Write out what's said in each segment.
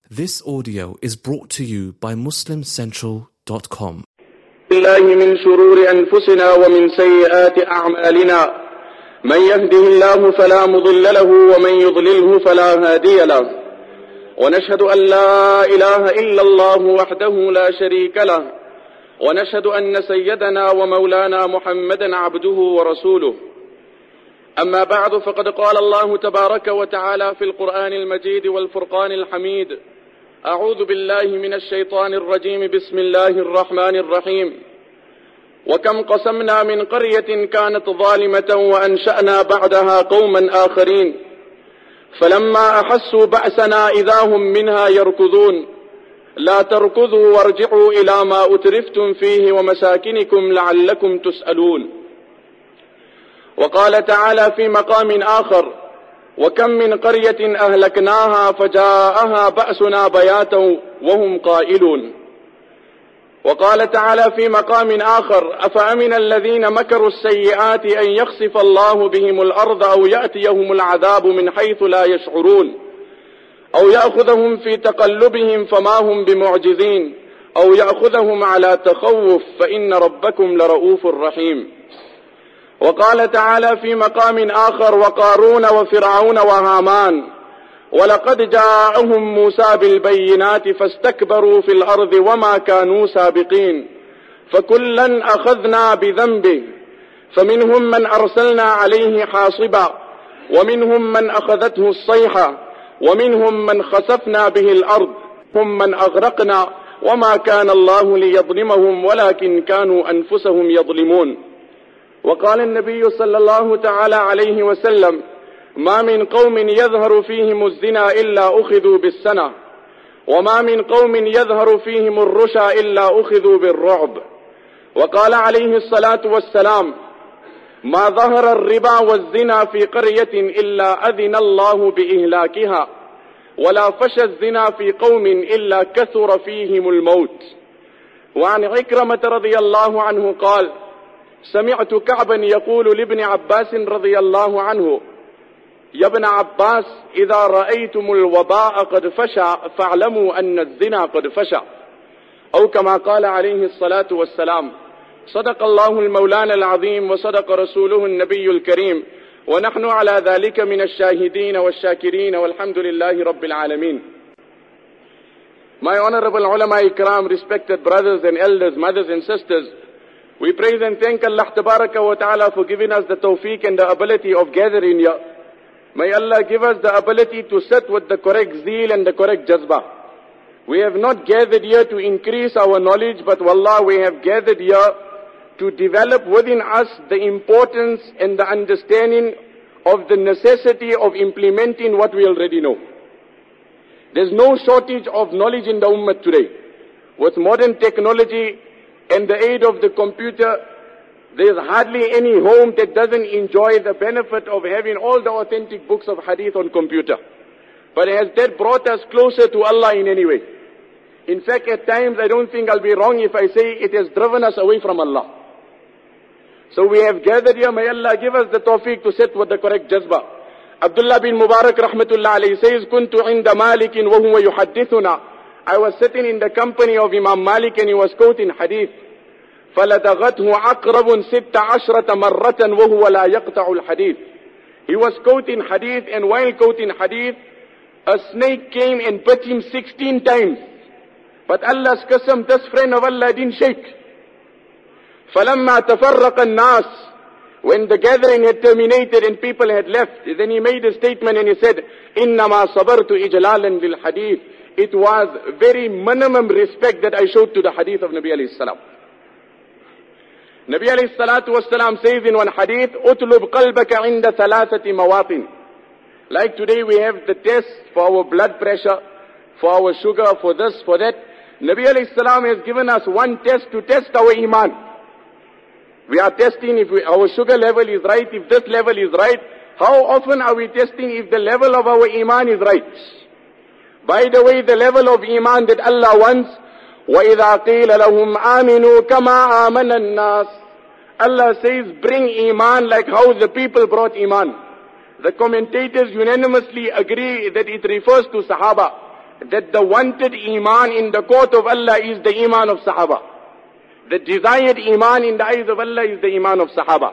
This audio is brought to you by MuslimCentral.com. الله من شرور أنفسنا ومن سيئات أعمالنا من يهده الله فلا مضل له ومن يضلله فلا هادي له ونشهد أن لا إله إلا الله وحده لا شريك له ونشهد أن سيدنا ومولانا محمدا عبده ورسوله أما بعد فقد قال الله تبارك وتعالى في القرآن المجيد والفرقان الحميد أعوذ بالله من الشيطان الرجيم بسم الله الرحمن الرحيم وكم قسمنا من قرية كانت ظالمة وأنشأنا بعدها قوما آخرين فلما أحسوا بأسنا إذا هم منها يركضون لا تركضوا وارجعوا إلى ما أترفتم فيه ومساكنكم لعلكم تسألون. وقال تعالى في مقام آخر وكم من قرية أهلكناها فجاءها بأسنا بياتا وهم قائلون. وقال تعالى في مقام آخر أفأمن الذين مكروا السيئات أن يخسف الله بهم الأرض أو يأتيهم العذاب من حيث لا يشعرون أو يأخذهم في تقلبهم فما هم بمعجزين أو يأخذهم على تخوف فإن ربكم لرؤوف رحيم. وقال تعالى في مقام آخر وقارون وفرعون وهامان ولقد جاءهم موسى بالبينات فاستكبروا في الأرض وما كانوا سابقين فكلا أخذنا بذنبه فمنهم من أرسلنا عليه حاصبا ومنهم من أخذته الصيحة ومنهم من خسفنا به الأرض هم من أغرقنا وما كان الله ليظلمهم ولكن كانوا أنفسهم يظلمون. وقال النبي صلى الله تعالى عليه وسلم ما من قوم يظهر فيهم الزنا إلا أخذوا بالسنة وما من قوم يظهر فيهم الرشا إلا أخذوا بالرعب. وقال عليه الصلاة والسلام ما ظهر الربا والزنا في قرية إلا أذن الله بإهلاكها ولا فشى الزنا في قوم إلا كثر فيهم الموت. وعن عكرمة رضي الله عنه قال سمعت كعبا يقول لابن عباس رضي الله عنه يا ابن عباس إذا رأيتم الوباء قد فشى فاعلموا أن الزنا قد فشى أو كما قال عليه الصلاة والسلام. صدق الله المولان العظيم وصدق رسوله النبي الكريم ونحن على ذلك من الشاهدين والشاكرين والحمد لله رب العالمين. My honorable ulama ikram, respected brothers and elders, mothers and sisters, we praise and thank Allah Tabaraka wa Ta'ala for giving us the tawfiq and the ability of gathering here. May Allah give us the ability to sit with the correct zeal and the correct jazbah. We have not gathered here to increase our knowledge, but wallah, we have gathered here to develop within us the importance and the understanding of the necessity of implementing what we already know. There's no shortage of knowledge in the ummah today. With modern technology and the aid of the computer, there's hardly any home that doesn't enjoy the benefit of having all the authentic books of hadith on computer. But has that brought us closer to Allah in any way? In fact, at times I don't think I'll be wrong if I say it has driven us away from Allah. So we have gathered here, may Allah give us the tawfiq to sit with the correct jazbah. Abdullah bin Mubarak rahmatullah alayhi says, كنت عند مالك وهو يحدثنا. I was sitting in the company of Imam Malik and he was quoting hadith. فَلَدَغَتْهُ عَقْرَبٌ 16 مَرَّةً وَهُوَ لَا يَقْطَعُ الْحَدِيثِ. He was quoting hadith, and while quoting hadith, a snake came and bit him 16 times. But Allah's qasam, this friend of Allah didn't shake. فَلَمَّا تَفَرَّقَ النَّاسِ. When the gathering had terminated and people had left, then he made a statement and he said, إِنَّمَا صَبَرْتُ إِجْلَالًا لِلْحَدِيثِ. It was very minimum respect that I showed to the hadith of Nabi alayhi salam. Nabi alayhi salatu wasalam says in one hadith, "Utlub qalbaka inda thalathati mawatin." Like today we have the test for our blood pressure, for our sugar, for this, for that. Nabi alayhi salam has given us one test to test our iman. We are testing if our sugar level is right, if this level is right. How often are we testing if the level of our iman is right? By the way, the level of iman that Allah wants, وَإِذَا قِيلَ لَهُمْ آمِنُوا كَمَا آمَنَ النَّاسِ. Allah says, bring iman like how the people brought iman. The commentators unanimously agree that it refers to Sahaba. that the wanted iman in the court of Allah is the iman of Sahaba. The desired iman in the eyes of Allah is the iman of Sahaba.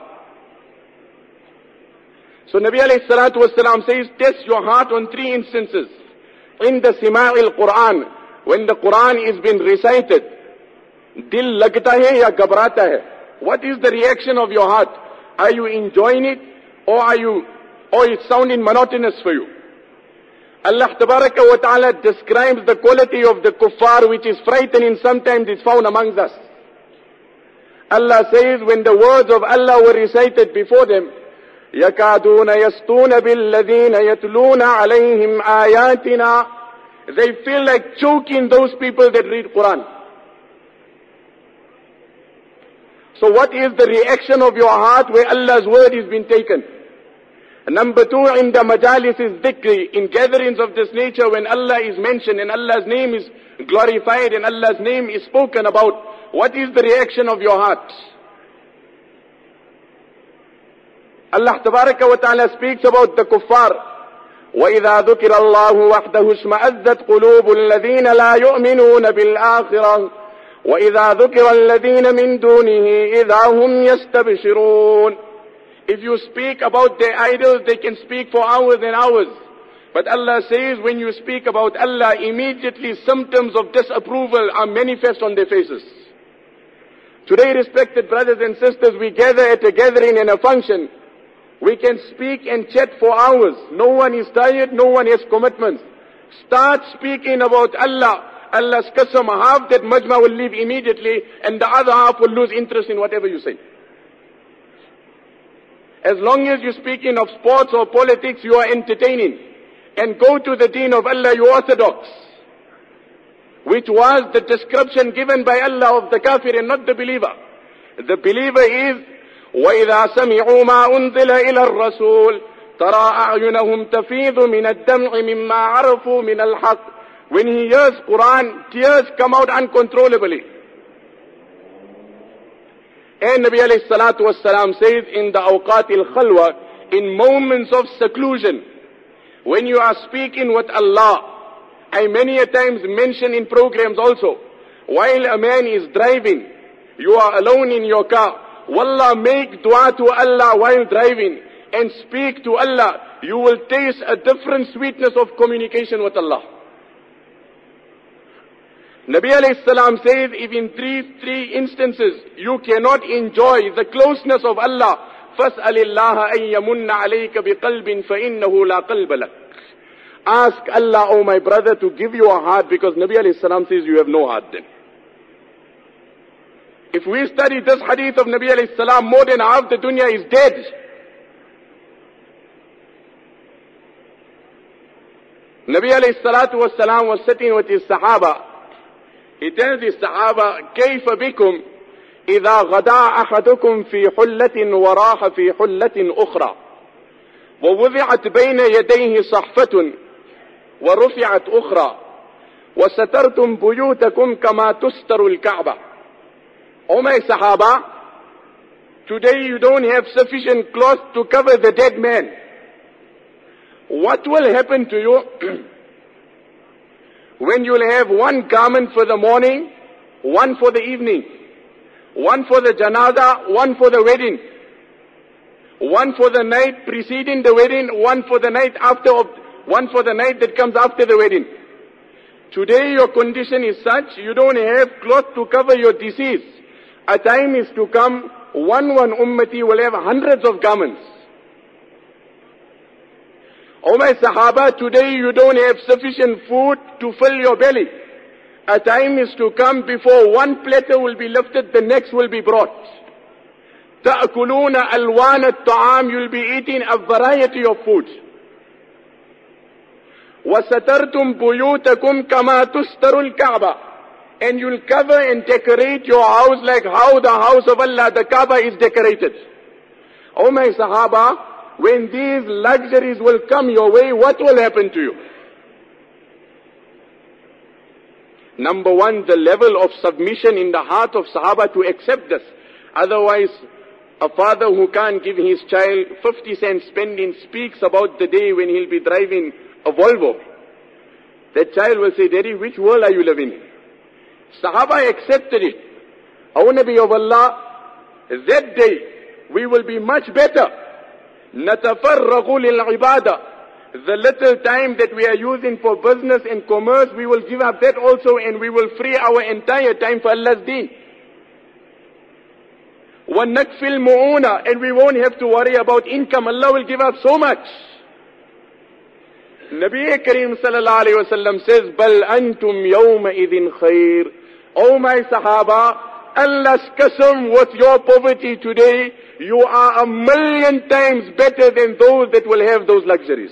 So Nabi alayhi salatu wasalam says, test your heart on 3 instances. In the Sima'il Quran, when the Quran is being recited, dil lagta hai ya ghabrata hai? What is the reaction of your heart? Are you enjoying it, or it's sounding monotonous for you? Allah Tabaraka wa Ta'ala describes the quality of the kuffar, which is frightening. Sometimes it's found amongst us. Allah says, when the words of Allah were recited before them, يَكَادُونَ يَسْطُونَ بِالَّذِينَ يَتْلُونَ عَلَيْهِمْ آيَاتِنَا. They feel like choking those people that read Quran. So what is the reaction of your heart where Allah's word is being taken? Number 2, in the majalis is dhikri, in gatherings of this nature when Allah is mentioned and Allah's name is glorified and Allah's name is spoken about, what is the reaction of your heart? Allah Tabaraka wa Ta'ala speaks about the kuffar. وَإِذَا ذُكِرَ اللَّهُ وَحْدَهُ اشْمَأَزَّتْ قُلُوبُ الَّذِينَ لَا يُؤْمِنُونَ بِالْآخِرَةِ وَإِذَا ذُكِرَ الَّذِينَ مِن دُونِهِ إِذَا هُمْ يَسْتَبْشِرُونَ. If you speak about their idols, they can speak for hours and hours. But Allah says, when you speak about Allah, immediately symptoms of disapproval are manifest on their faces. Today, respected brothers and sisters, we gather at a gathering and a function. We can speak and chat for hours. No one is tired, no one has commitments. Start speaking about Allah. Allah's qasam, half that majma will leave immediately and the other half will lose interest in whatever you say. As long as you're speaking of sports or politics, you are entertaining. And go to the deen of Allah, you orthodox. Which was the description given by Allah of the kafir and not the believer. The believer is, وَإِذَا سَمِعُوا مَا أُنزِلَ إِلَى الرَّسُولِ تَرَى أَعْيُنَهُمْ تَفِيضُ مِنَ الدَّمْعِ مِمَّا عَرَفُوا مِنَ الْحَقِّ. When he hears Quran, tears come out uncontrollably. And Nabi alayhi salatu wassalam says in the awqat al-khalwa, in moments of seclusion, when you are speaking with Allah, I many a times mention in programs also, while a man is driving, you are alone in your car, wallah, make dua to Allah while driving and speak to Allah. You will taste a different sweetness of communication with Allah. Nabi alayhi salam says, if in three instances you cannot enjoy the closeness of Allah, فَاسْأَلِ اللَّهَ أَن يَمُنَّ عَلَيْكَ بِقَلْبٍ فَإِنَّهُ لَا قَلْبَ لَكَ. Ask Allah, oh my brother, to give you a heart, because Nabi alayhi salam says you have no heart then. If we study this hadith of Nabi alayhi salam, more than half the dunya is dead. Nabi alayhi salatu wassalam was sitting with his sahaba. He tells his sahaba, كيف بكم إذا غدا أحدكم في حلة وراح في حلة أخرى ووضعت بين يديه صحفة ورفعت أخرى وسترتم بيوتكم كما تستر الكعبة. Oh my sahaba, today you don't have sufficient cloth to cover the dead man. What will happen to you when you'll have one garment for the morning, one for the evening, one for the janaza, one for the wedding, one for the night preceding the wedding, one for the night after, one for the night that comes after the wedding. Today your condition is such, you don't have cloth to cover your disease. A time is to come, one ummati will have hundreds of garments. Oh my sahaba, today you don't have sufficient food to fill your belly. A time is to come before one platter will be lifted, the next will be brought. تَأْكُلُونَ أَلْوَانَ الطَّعَامِ, you'll be eating a variety of food. وَسَتَرْتُمْ بُيُوتَكُمْ كَمَا تُسْتَرُ الْكَعْبَةِ, and you'll cover and decorate your house like how the house of Allah, the Kaaba, is decorated. Oh my sahaba, when these luxuries will come your way, what will happen to you? Number one, the level of submission in the heart of Sahaba to accept this. Otherwise, a father who can't give his child 50 cents spending speaks about the day when he'll be driving a Volvo. that child will say, Daddy, which world are you living in? Sahaba accepted it. O Nabi of Allah, that day we will be much better. نَتَفَرَّغُ لِلْعِبَادَةِ. The little time that we are using for business and commerce, we will give up that also, and we will free our entire time for Allah's deen. وَنَكْفِي الْمُعُونَ. And we won't have to worry about income. Allah will give us so much. Nabi Kareem sallallahu alayhi wa sallam says, بَلْ أَنْتُمْ يَوْمَئِذٍ خَيْرٍ. Oh my Sahaba, Allah's qasam, with your poverty today, you are 1,000,000 times better than those that will have those luxuries.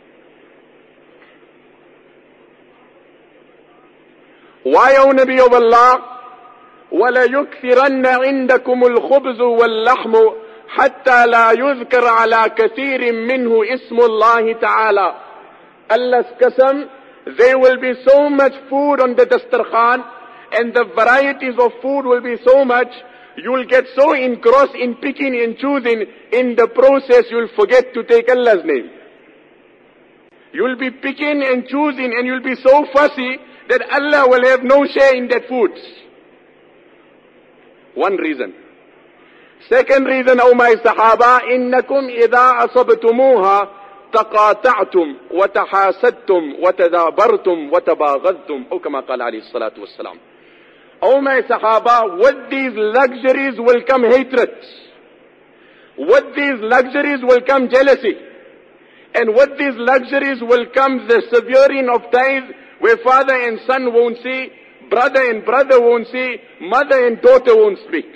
Why, O Nabi of Allah? وَلَيُكْثِرَنَّ عِنْدَكُمُ الْخُبْزُ وَاللَّحْمُ حَتَّى لَا يُذْكَرَ عَلَى كَثِيرٍ مِّنْهُ اسْمُ اللَّهِ تَعَالَى. Allah's qasam, there will be so much food on the dastarkhan, and the varieties of food will be so much, you will get so engrossed in picking and choosing, in the process you will forget to take Allah's name. You will be picking and choosing, and you will be so fussy that Allah will have no share in that food. One reason. Second reason, O my Sahaba, إِنَّكُمْ إِذَا أَصَبْتُمُوهَا تَقَاطَعْتُمْ وَتَحَاسَدْتُمْ وَتَدَابَرْتُمْ وَتَبَاغَضْتُمْ. O kama qala alayhi salatu wassalam. O my Sahaba, with these luxuries will come hatred. With these luxuries will come jealousy. And with these luxuries will come the severing of ties, where father and son won't see, brother and brother won't see, mother and daughter won't speak.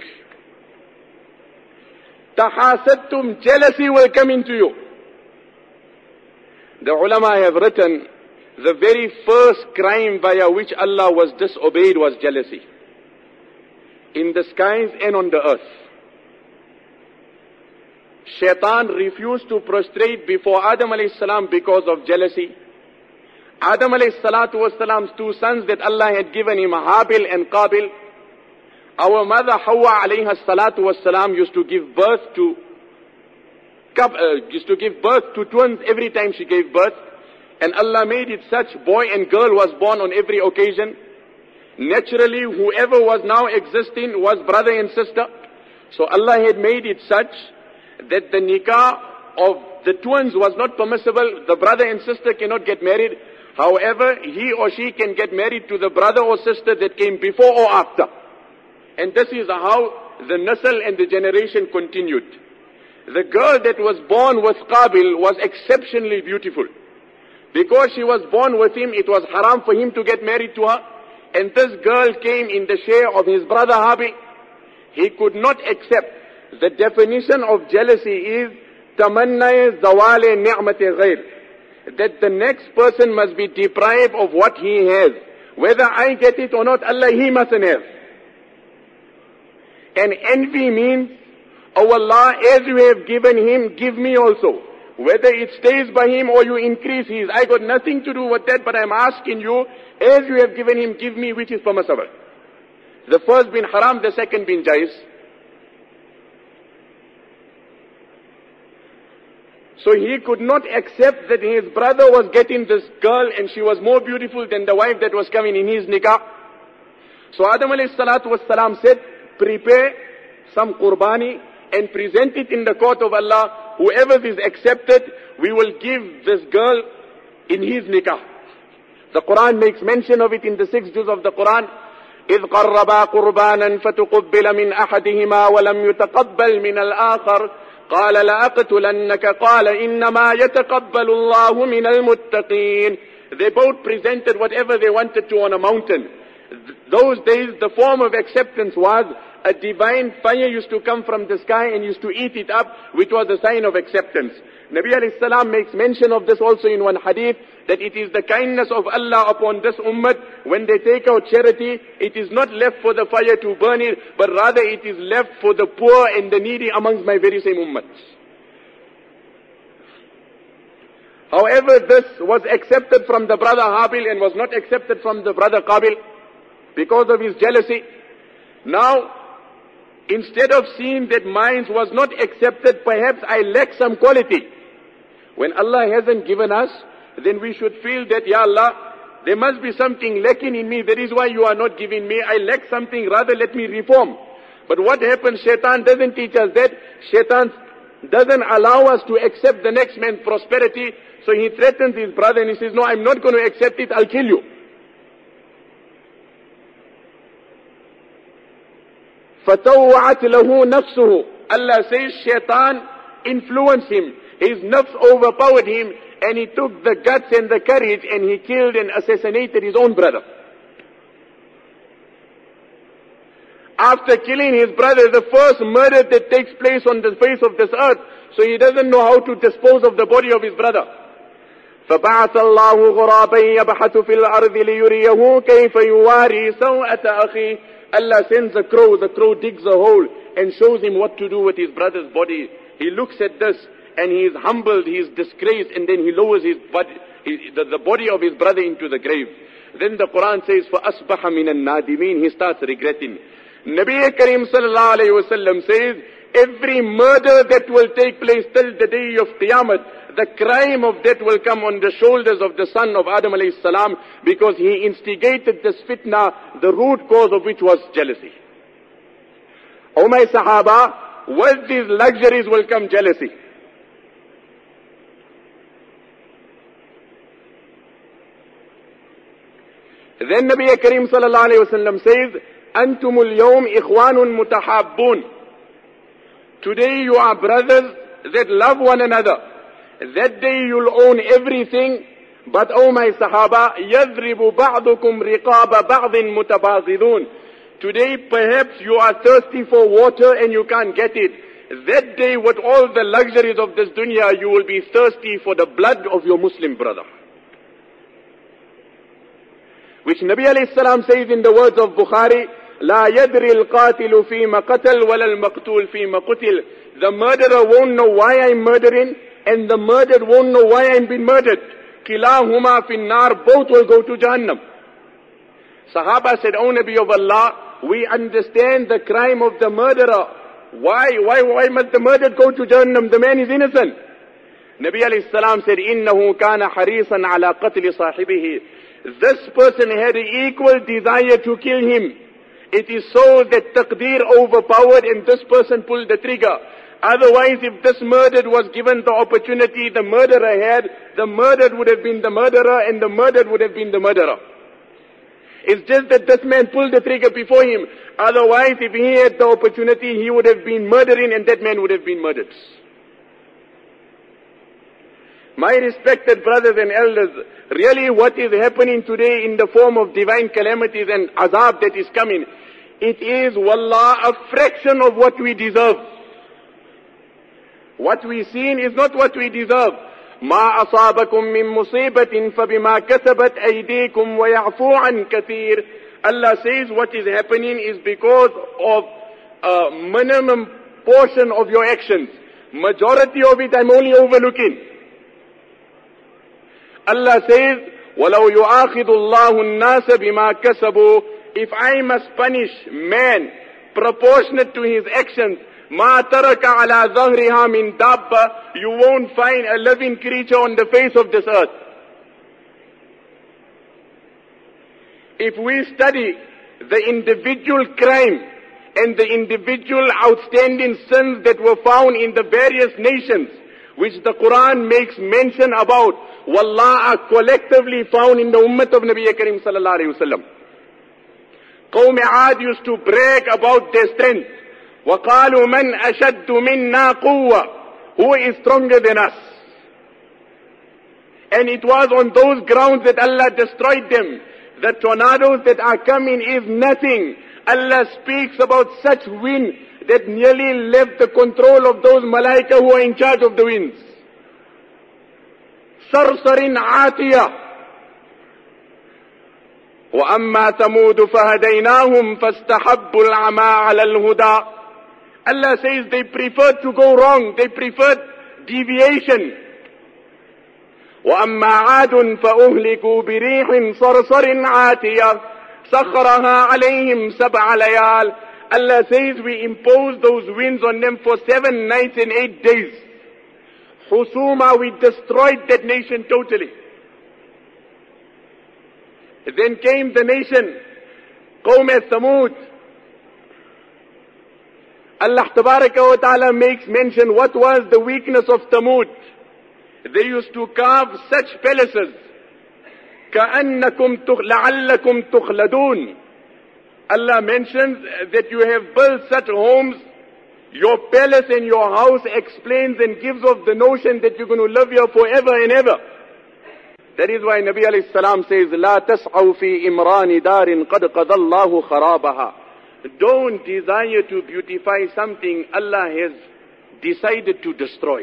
Tahasadtum, jealousy will come into you. The ulama have written, the very first crime via which Allah was disobeyed was jealousy. In the skies and on the earth. Shaitan refused to prostrate before Adam alayhi salam because of jealousy. Adam alayhi salatu wasalam's two sons that Allah had given him, Habil and Qabil. Our mother Hawa alayha salatu wasalam used to give birth to twins every time she gave birth. And Allah made it such, boy and girl was born on every occasion. Naturally, whoever was now existing was brother and sister. So Allah had made it such that the nikah of the twins was not permissible. The brother and sister cannot get married. However, he or she can get married to the brother or sister that came before or after. And this is how the nasl and the generation continued. The girl that was born with Qabil was exceptionally beautiful. Because she was born with him, it was haram for him to get married to her. And this girl came in the share of his brother Habil. He could not accept. The definition of jealousy is tamanna zawale ni'mati ghayr, that the next person must be deprived of what he has. Whether I get it or not, Allah, he mustn't have. And envy means, oh Allah, as you have given him, give me also. Whether it stays by him or you increase his, I got nothing to do with that, but I'm asking you, as you have given him, give me which is permissible. The first being haram, the second being jais. So he could not accept that his brother was getting this girl and she was more beautiful than the wife that was coming in his nikah. So Adam alayhi salatu wassalam said, prepare some qurbani and present it in the court of Allah. Whoever is accepted, we will give this girl in his nikah. The Quran makes mention of it in the 6 juz of the Quran. إِذْ قَرَّبَا قُرْبَانًا فَتُقُبِّلَ مِنْ أَحَدِهِمَا وَلَمْ يُتَقَبَّلْ مِنَ الْآخَرِ قال لأقتلنك قال إنما يتقبل الله من المتقين. They both presented whatever they wanted to on a mountain. Those days the form of acceptance was a divine fire used to come from the sky and used to eat it up, which was a sign of acceptance. Nabi alayhi salam makes mention of this also in one hadith, that it is the kindness of Allah upon this ummah. When they take out charity, it is not left for the fire to burn it, but rather it is left for the poor and the needy amongst my very same ummah. However, this was accepted from the brother Habil and was not accepted from the brother Qabil because of his jealousy. Now, instead of seeing that mine was not accepted, perhaps I lack some quality. When Allah hasn't given us, then we should feel that, Ya Allah, There must be something lacking in me. That is why you are not giving me. I lack something. Rather, let me reform. But what happens? Shaitan doesn't teach us that. Shaitan doesn't allow us to accept the next man's prosperity. So he threatens his brother and he says, no, I'm not going to accept it. I'll kill you. فَتَوَّعَتْ لَهُ نَفْسُهُ. Allah says Shaitan influenced him. His nafs overpowered him and he took the guts and the courage and he killed and assassinated his own brother. After killing his brother, the first murder that takes place on the face of this earth, so he doesn't know how to dispose of the body of his brother. فَبَعَثَ اللَّهُ غُرَابًا يَبْحَثُ فِي الْأَرْضِ لِيُرِيَهُ كَيْفَ يُوَارِي سَوْءَةَ أَخِيهِ. Allah sends a crow. The crow digs a hole and shows him what to do with his brother's body. He looks at this and he is humbled, he is disgraced, and then he lowers his body, the body of his brother into the grave. Then the Quran says, فَأَصْبَحَ مِنَ النَّادِمِينَ. He starts regretting. Nabi Kareem sallallahu alayhi wa sallam says, every murder that will take place till the day of Qiyamah, the crime of that will come on the shoulders of the son of Adam alayhi salam, because he instigated this fitna, the root cause of which was jealousy. O my Sahaba, with these luxuries will come jealousy. Then Nabi Kareem sallallahu alayhi wa sallam says, Antumul yawm ikhwanun mutahabbun. Today you are brothers that love one another. That day you'll own everything. But oh my Sahaba, yadribu ba'dukum riqaba ba'din mutabazidun. Today perhaps you are thirsty for water and you can't get it. That day with all the luxuries of this dunya, you will be thirsty for the blood of your Muslim brother. Which Nabi alayhi salam says in the words of Bukhari, لا يدري القاتل فيما قتل ولا المقتول فيما قتل. The murderer won't know why I'm murdering, and the murdered won't know why I'm being murdered. كلاهما في النار. Both will go to Jahannam. Sahaba said, O Nabi of Allah, we understand the crime of the murderer. Why must the murdered go to Jahannam? The man is innocent. Nabi alayhi salam said, إنه كان حريصا على قتل صاحبه. This person had an equal desire to kill him. It is so that taqdeer overpowered and this person pulled the trigger. Otherwise, if this murdered was given the opportunity the murderer had, the murdered would have been the murderer and the murdered would have been the murderer. It's just that this man pulled the trigger before him. Otherwise, if he had the opportunity, he would have been murdering and that man would have been murdered. My respected brothers and elders, really what is happening today in the form of divine calamities and azab that is coming, it is, wallah, a fraction of what we deserve. What we seen is not what we deserve. ما أصابكم من مصيبة فبما كسبت أيديكم ويعفو عن كثير. Allah says what is happening is because of a minimum portion of your actions. Majority of it I'm only overlooking. Allah says, وَلَوْ يُؤَاخِذُ اللَّهُ النَّاسَ بِمَا كَسَبُوا. If I must punish man proportionate to his actions, مَا تَرَكَ عَلَى ظَهْرِهَا مِنْ دَابَّةٍ. You won't find a living creature on the face of this earth. If we study the individual crime and the individual outstanding sins that were found in the various nations, which the Quran makes mention about, wallah, are collectively found in the ummah of Nabi Kareem sallallahu alayhi wa sallam. Qawm Aad used to brag about their strength. وَقَالُوا مَنْ أَشَدُّ مِنَّا قُوَّةً. Who is stronger than us? And it was on those grounds that Allah destroyed them. The tornadoes that are coming is nothing. Allah speaks about such wind that nearly left the control of those malaika who are in charge of the winds. صَرْصَرٍ عَاتِيَةٍ. وَأَمَّا ثَمُودُ فَهَدَيْنَاهُمْ فَاسْتَحَبُّوا الْعَمَىٰ عَلَى الْهُدَىٰ. Allah says they preferred to go wrong. They preferred deviation. وَأَمَّا عَادٌ فَأُهْلِكُوا بِرِيحٍ صَرْصَرٍ عَاتِيَةٍ سَخَّرَهَا عَلَيْهِمْ سَبْعَ لَيَالٍ. Allah says we imposed those winds on them for 7 nights and 8 days. Husuma, we destroyed that nation totally. Then came the nation, Qawm Thamud. Allah Tabaraka wa Ta'ala makes mention what was the weakness of Thamud. They used to carve such palaces. كَأَنَّكُمْ لَعَلَّكُمْ تُخْلَدُونَ. Allah mentions that you have built such homes. Your palace and your house explains and gives off the notion that you're going to live here forever and ever. That is why Nabi alayhi salam says, لا تسعوا في إمران دار قد قضى الله خرابها. Don't desire to beautify something Allah has decided to destroy.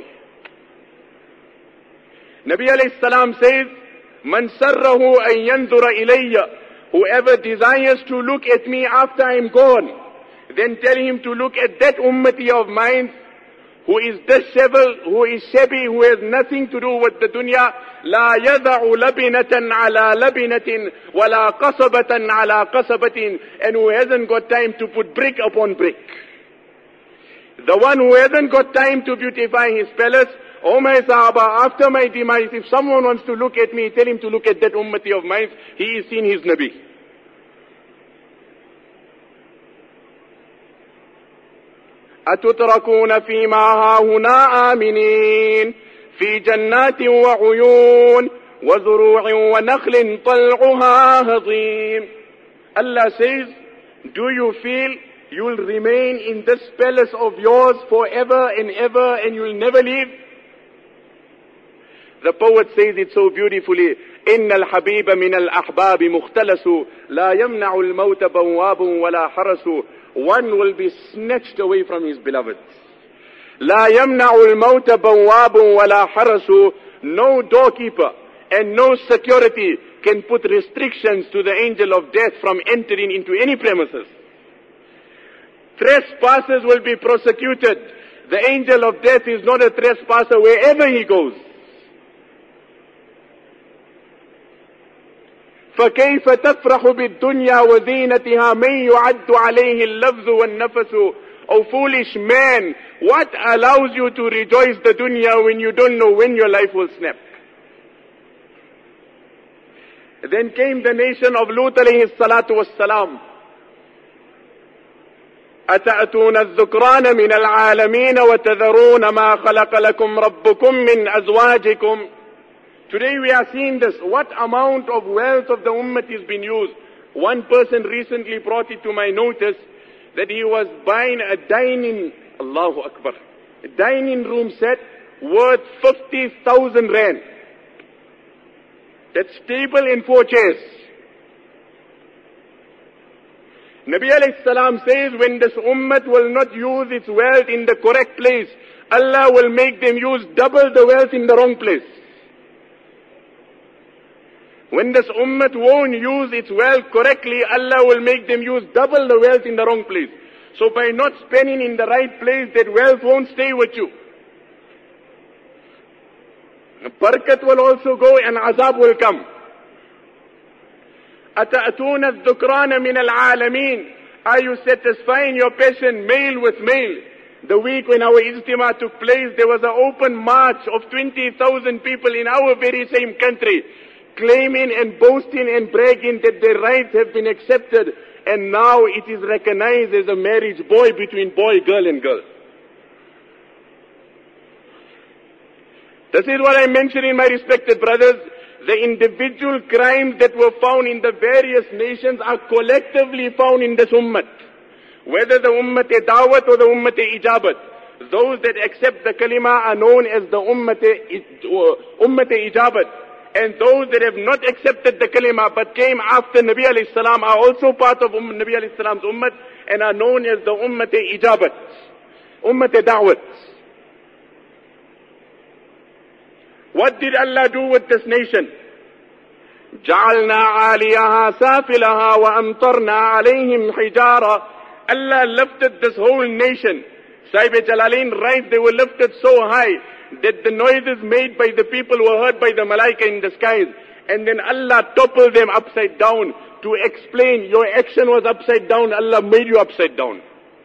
Nabi alayhi salam says, Man sarrahu an yanzura ilayya. Whoever desires to look at me after I'm gone, then tell him to look at that ummati of mine who is disheveled, who is shabby, who has nothing to do with the dunya. لا يضع لبنة على لبنة ولا قصبة على قصبة, and who hasn't got time to put brick upon brick. The one who hasn't got time to beautify his palace, oh my Sahaba, after my demise, if someone wants to look at me, tell him to look at that ummati of mine. He is seen his Nabi. أتتركون فيما هاهنا آمنين في جنات وعيون وزروع ونخل طلعها هضيم. Allah says, do you feel you'll remain in this palace of yours forever and ever and you'll never leave? The poet says it so beautifully, إن الحبيب من الأحباب مختلس لا يمنع الموت بواب ولا حرس. One will be snatched away from his beloved. لا يمنع الموت بواب ولا حرس. No doorkeeper and no security can put restrictions to the angel of death from entering into any premises. Trespassers will be prosecuted. The angel of death is not a trespasser wherever he goes. فكيف تفرح بالدنيا وزينتها من يعد عليه اللفظ والنفس. O foolish man, what allows you to rejoice the dunya when you don't know when your life will snap? Then came the nation of Lut alayhi salatu wassalam. أتأتون الذكران من العالمين وتذرون ما خلق لكم ربكم من أزواجكم. Today we are seeing this. What amount of wealth of the ummah is being used. One person recently brought it to my notice that he was buying a dining, Allahu Akbar, a dining room set worth 50,000 rand. That's table and 4 chairs. Nabi alayhi salam says, when this ummah will not use its wealth in the correct place, Allah will make them use double the wealth in the wrong place. When this ummah won't use its wealth correctly, Allah will make them use double the wealth in the wrong place. So by not spending in the right place, that wealth won't stay with you. Barakat will also go and azab will come. أَتَأْتُونَ الذُّكْرَانَ مِنَ الْعَالَمِينَ. Are you satisfying your passion male with male? The week when our ijtima took place, there was an open march of 20,000 people in our very same country, claiming and boasting and bragging that their rights have been accepted, and now it is recognized as a marriage boy between boy, girl and girl. This is what I mentioned in my respected brothers. The individual crimes that were found in the various nations are collectively found in this ummah. Whether the ummah-e-dawat or the ummah-e-ijabat. Those that accept the kalima are known as the ummah-e-ijabat. And those that have not accepted the kalima but came after Nabi alayhi salam are also part of Nabi alayhi salam's ummah and are known as the ummah-e-ijabat, ummah-e-da'wat. What did Allah do with this nation? جَعَلْنَا عَالِيَهَا سَافِلَهَا وَأَمْطَرْنَا عَلَيْهِمْ حِجَارًا. Allah lifted this whole nation. Sahib Jalalain writes, they were lifted so high that the noises made by the people were heard by the malaika in the skies. And then Allah toppled them upside down to explain, your action was upside down, Allah made you upside down.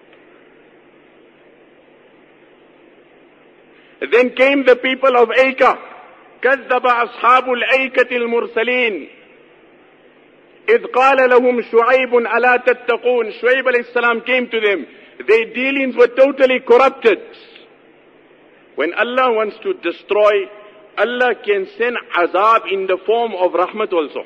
Then came the people of Aika. كَذَّبَ أَصْحَابُ الْأَيْكَةِ الْمُرْسَلِينَ. إِذْ قَالَ لَهُمْ شُعَيْبٌ أَلَا تَتَّقُونَ. Shuaib alayhi salam came to them. Their dealings were totally corrupted. When Allah wants to destroy, Allah can send azab in the form of rahmat also.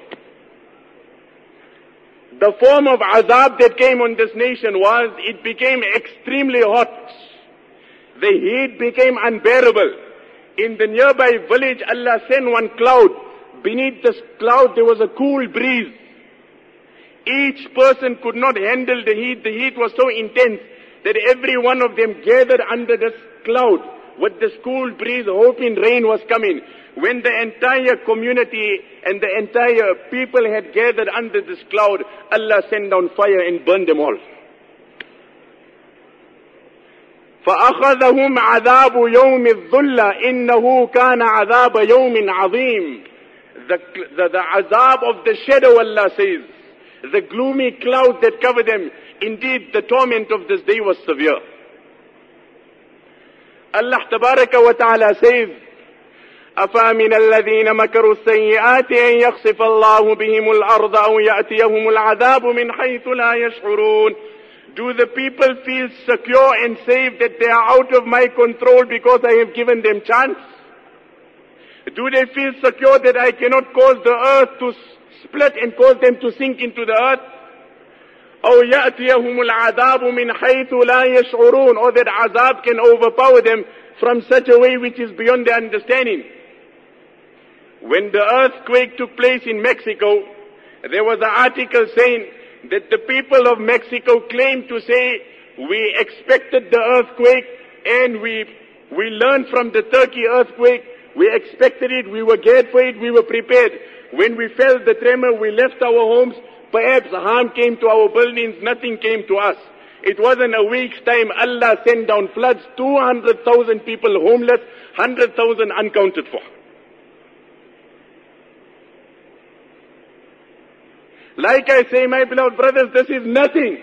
The form of azab that came on this nation was, it became extremely hot. The heat became unbearable. In the nearby village, Allah sent one cloud. Beneath this cloud, there was a cool breeze. Each person could not handle the heat. The heat was so intense that every one of them gathered under this cloud with this cool breeze, hoping rain was coming. When the entire community and the entire people had gathered under this cloud, Allah sent down fire and burned them all. فَأَخَذَهُمْ عَذَابُ يَوْمِ الظُّلَّةِ إِنَّهُ كَانَ عَذَابَ يَوْمٍ عَظِيمٍ. The azab of the shadow, Allah says, the gloomy cloud that covered them, indeed the torment of this day was severe. Allah tabaraka wa ta'ala says, أَفَامِنَ الَّذِينَ مَكَرُوا السَّيِّئَاتِ أَن يَخْسِفَ اللَّهُ بِهِمُ الْأَرْضَ أَوْ يَأْتِيَهُمُ الْعَذَابُ مِنْ حَيْثُ لَا يَشْعُرُونَ. Do the people feel secure and safe that they are out of my control because I have given them chance? Do they feel secure that I cannot cause the earth to split and cause them to sink into the earth? أَوْ يَأْتِيَهُمُ الْعَذَابُ مِنْ حَيْثُ لَا يَشْعُرُونَ. Or that azab can overpower them from such a way which is beyond their understanding. When the earthquake took place in Mexico, there was an article saying that the people of Mexico claimed to say, we expected the earthquake and we learned from the Turkey earthquake, we expected it, we were geared for it, we were prepared. When we felt the tremor, we left our homes, perhaps harm came to our buildings, nothing came to us. It wasn't a week's time, Allah sent down floods, 200,000 people homeless, 100,000 uncounted for. Like I say, my beloved brothers, this is nothing.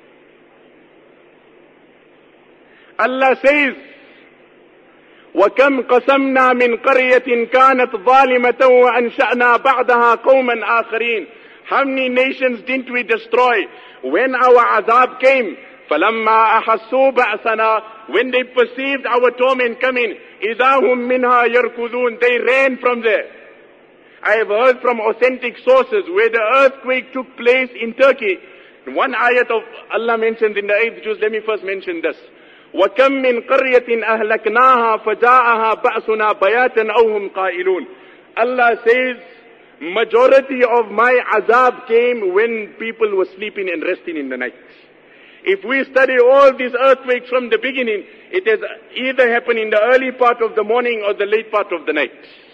Allah says, وَكَمْ قَسَمْنَا مِنْ قَرْيَةٍ كَانَتْ ظَالِمَةً وَأَنْشَأْنَا بَعْدَهَا قَوْمًا آخَرِينَ. How many nations didn't we destroy when our azab came? فَلَمَّا أَحَسُّوا بَأْسَنَا. When they perceived our torment coming, إِذَا هُمْ مِنْهَا يَرْكُضُونَ. They ran from there. I have heard from authentic sources where the earthquake took place in Turkey. One ayat of Allah mentioned in the 8th juz, let me first mention this. وَكَمْ مِنْ قَرْيَةٍ أَهْلَكْنَاهَا فَجَاءَهَا بَأْسُنَا بَيَاتًا أَوْ هُمْ قَائِلُونَ. Allah says, majority of my azab came when people were sleeping and resting in the night. If we study all these earthquakes from the beginning, it has either happened in the early part of the morning or the late part of the night.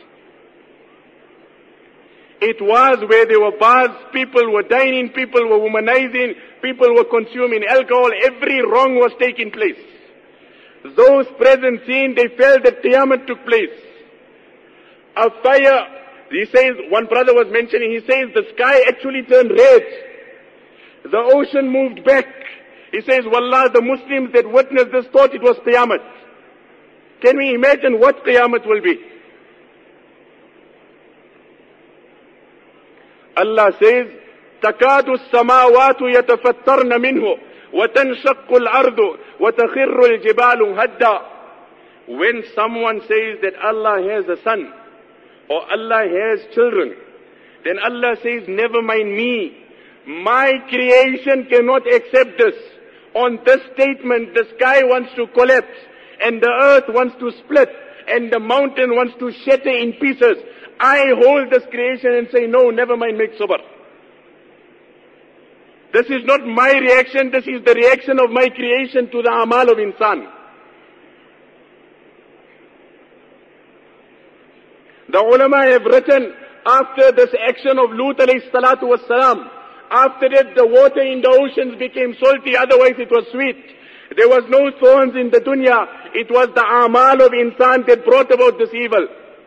It was where there were bars, people were dining, people were womanizing, people were consuming alcohol, every wrong was taking place. Those present seeing, they felt that Qiyamah took place. A fire, he says, one brother was mentioning, he says the sky actually turned red. The ocean moved back. He says, Wallah, the Muslims that witnessed this thought it was Qiyamah. Can we imagine what Qiyamah will be? Allah says, تَكَادُ السَّمَاوَاتُ يَتَفَتَّرْنَ مِنْهُ وَتَنْشَقُّ الْأَرْضُ وَتَخِرُّ الْجِبَالُ هَدًّا. When someone says that Allah has a son or Allah has children, then Allah says, never mind me. My creation cannot accept this. On this statement, the sky wants to collapse and the earth wants to split and the mountain wants to shatter in pieces. I hold this creation and say, no, never mind, make sabr. This is not my reaction, this is the reaction of my creation to the amal of insan. The ulama have written, after this action of Lut alayhi salatu was salam, after that the water in the oceans became salty, otherwise it was sweet. There was no thorns in the dunya, it was the amal of insan that brought about this evil.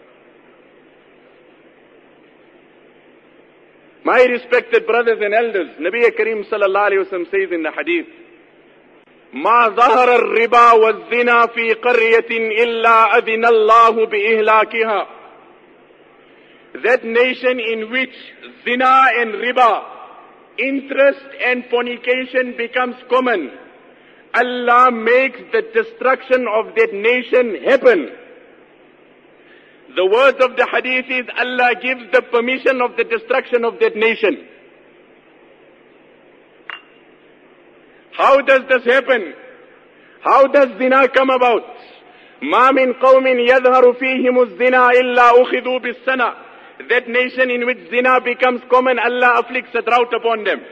My respected brothers and elders, Nabi Kareem sallallahu alayhi wa sallam says in the hadith, مَا ظَهَرَ الرِّبَا وَالزِّنَا فِي قَرْيَةٍ إِلَّا أَذِنَ اللَّهُ بِإِهْلَاكِهَا. That nation in which zina and riba interest and fornication becomes common, Allah makes the destruction of that nation happen. The words of the hadith is Allah gives the permission of the destruction of that nation. How does this happen? How does zina come about? مَا مِنْ قَوْمٍ يَظْهَرُ فِيهِمُ الزِّنَا إِلَّا أُخِذُوا بِالسَّنَةِ. That nation in which zina becomes common, Allah afflicts a drought upon them.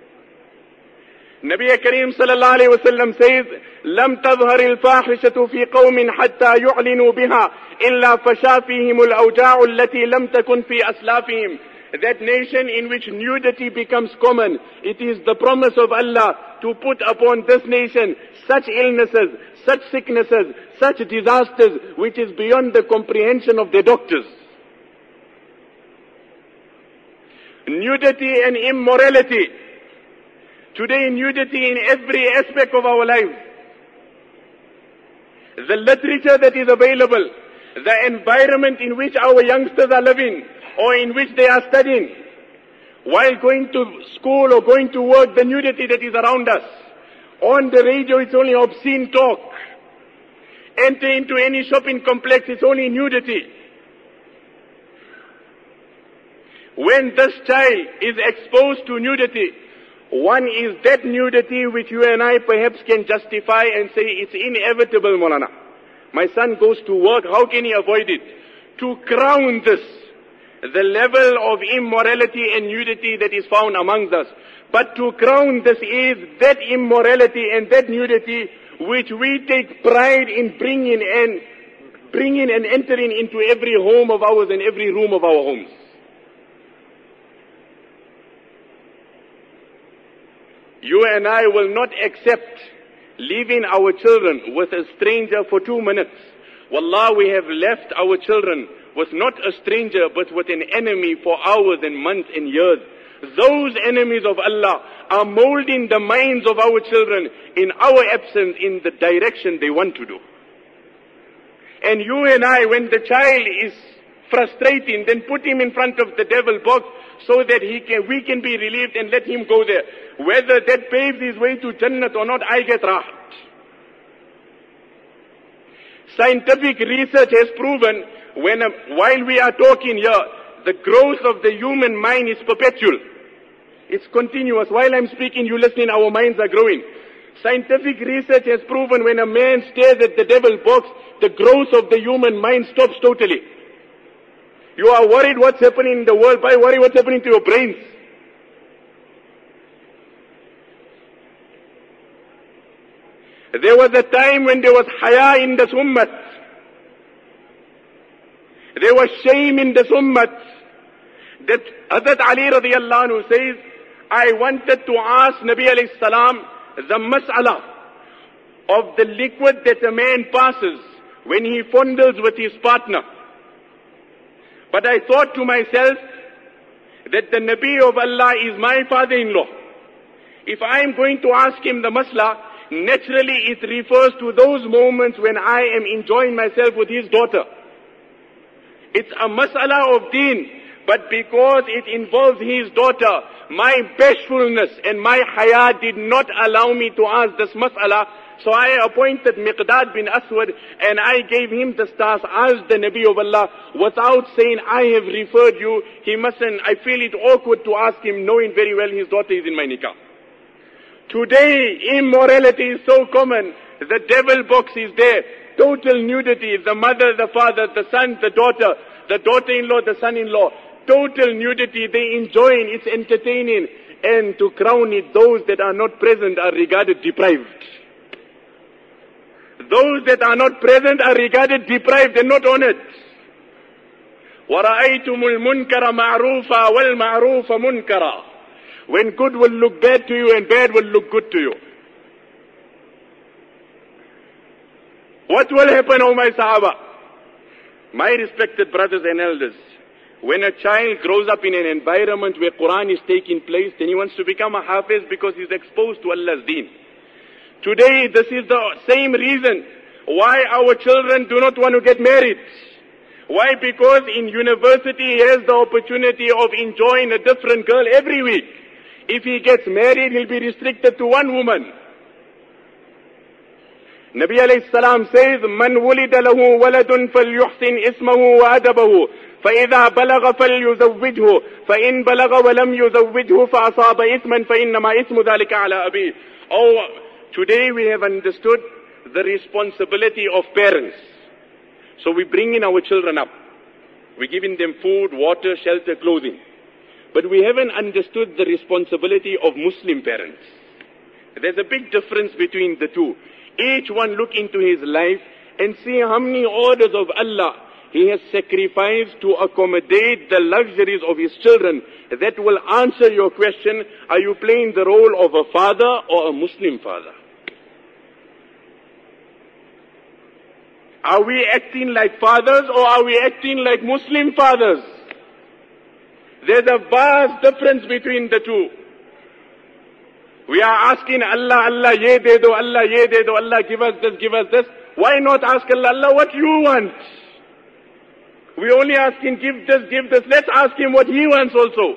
Nabi Kareem sallallahu alayhi wa sallam says, لَمْ تَظْهَرِ الْفَاحِشَةُ فِي قَوْمٍ حَتَّى يُعْلِنُوا بِهَا إِلَّا فَشَا فِيهِمُ الْأَوْجَاعُ الَّتِي لَمْ تَكُنْ فِي أَسْلَافِهِمْ. That nation in which nudity becomes common, it is the promise of Allah to put upon this nation such illnesses, such sicknesses, such disasters, which is beyond the comprehension of the doctors. Nudity and immorality. Today, nudity in every aspect of our lives. The literature that is available, the environment in which our youngsters are living, or in which they are studying, while going to school or going to work, the nudity that is around us. On the radio, it's only obscene talk. Enter into any shopping complex, it's only nudity. When this child is exposed to nudity, one is that nudity which you and I perhaps can justify and say it's inevitable, Maulana. My son goes to work, how can he avoid it? To crown this, the level of immorality and nudity that is found amongst us. But to crown this is that immorality and that nudity which we take pride in bringing and entering into every home of ours and every room of our homes. You and I will not accept leaving our children with a stranger for 2 minutes. Wallah, we have left our children with not a stranger but with an enemy for hours and months and years. Those enemies of Allah are molding the minds of our children in our absence in the direction they want to do. And you and I, when the child is frustrating, then put him in front of the devil box so that we can be relieved and let him go there. Whether that paves his way to Jannat or not, I get rahat. Scientific research has proven while we are talking here, the growth of the human mind is perpetual. It's continuous. While I'm speaking, you listening, our minds are growing. Scientific research has proven when a man stares at the devil box, the growth of the human mind stops totally. You are worried what's happening in the world, but worry what's happening to your brains. There was a time when there was haya in this ummah. There was shame in this ummah. That Hazrat Ali radiallahu anhu says, I wanted to ask Nabi alayhi salam the mas'ala of the liquid that a man passes when he fondles with his partner. But I thought to myself that the Nabi of Allah is my father-in-law. If I am going to ask him the mas'ala, naturally it refers to those moments when I am enjoying myself with his daughter. It's a mas'ala of deen, but because it involves his daughter, my bashfulness and my haya did not allow me to ask this mas'ala. So I appointed Miqdad bin Aswad and I gave him the task, ask the Nabi of Allah without saying, I have referred you. He mustn't, I feel it awkward to ask him knowing very well his daughter is in my nikah. Today, immorality is so common. The devil box is there. Total nudity. The mother, the father, the son, the daughter-in-law, the son-in-law. Total nudity. They enjoying, it's entertaining. And to crown it, those that are not present are regarded deprived. Those that are not present are regarded deprived and not honored. وَرَأَيْتُمُ الْمُنْكَرَ مَعْرُوفًا وَالْمَعْرُوفَ مُنْكَرًا. When good will look bad to you and bad will look good to you. What will happen, O my Sahaba? My respected brothers and elders, when a child grows up in an environment where Quran is taking place, then he wants to become a Hafiz because he's exposed to Allah's deen. Today, this is the same reason why our children do not want to get married. Why? Because in university he has the opportunity of enjoying a different girl every week. If he gets married, he'll be restricted to one woman. Nabi alayhi salam says, "Man wulida lahu waladun falyuhsin ismahu wa adabahu, فإذا بلغ فليزوجه فإن بلغ ولم يزوجه فأصاب إثما فإنما إثم ذلك على أبيه." Oh, today we have understood the responsibility of parents. So we bring in our children up. We're giving them food, water, shelter, clothing. But we haven't understood the responsibility of Muslim parents. There's a big difference between the two. Each one look into his life and see how many orders of Allah he has sacrificed to accommodate the luxuries of his children. That will answer your question, are you playing the role of a father or a Muslim father? Are we acting like fathers or are we acting like Muslim fathers? There's a vast difference between the two. We are asking Allah, Allah ye de do, Allah ye de do, Allah give us this, give us this. Why not ask Allah, Allah what you want? We only ask him, give this, give this. Let's ask him what he wants also.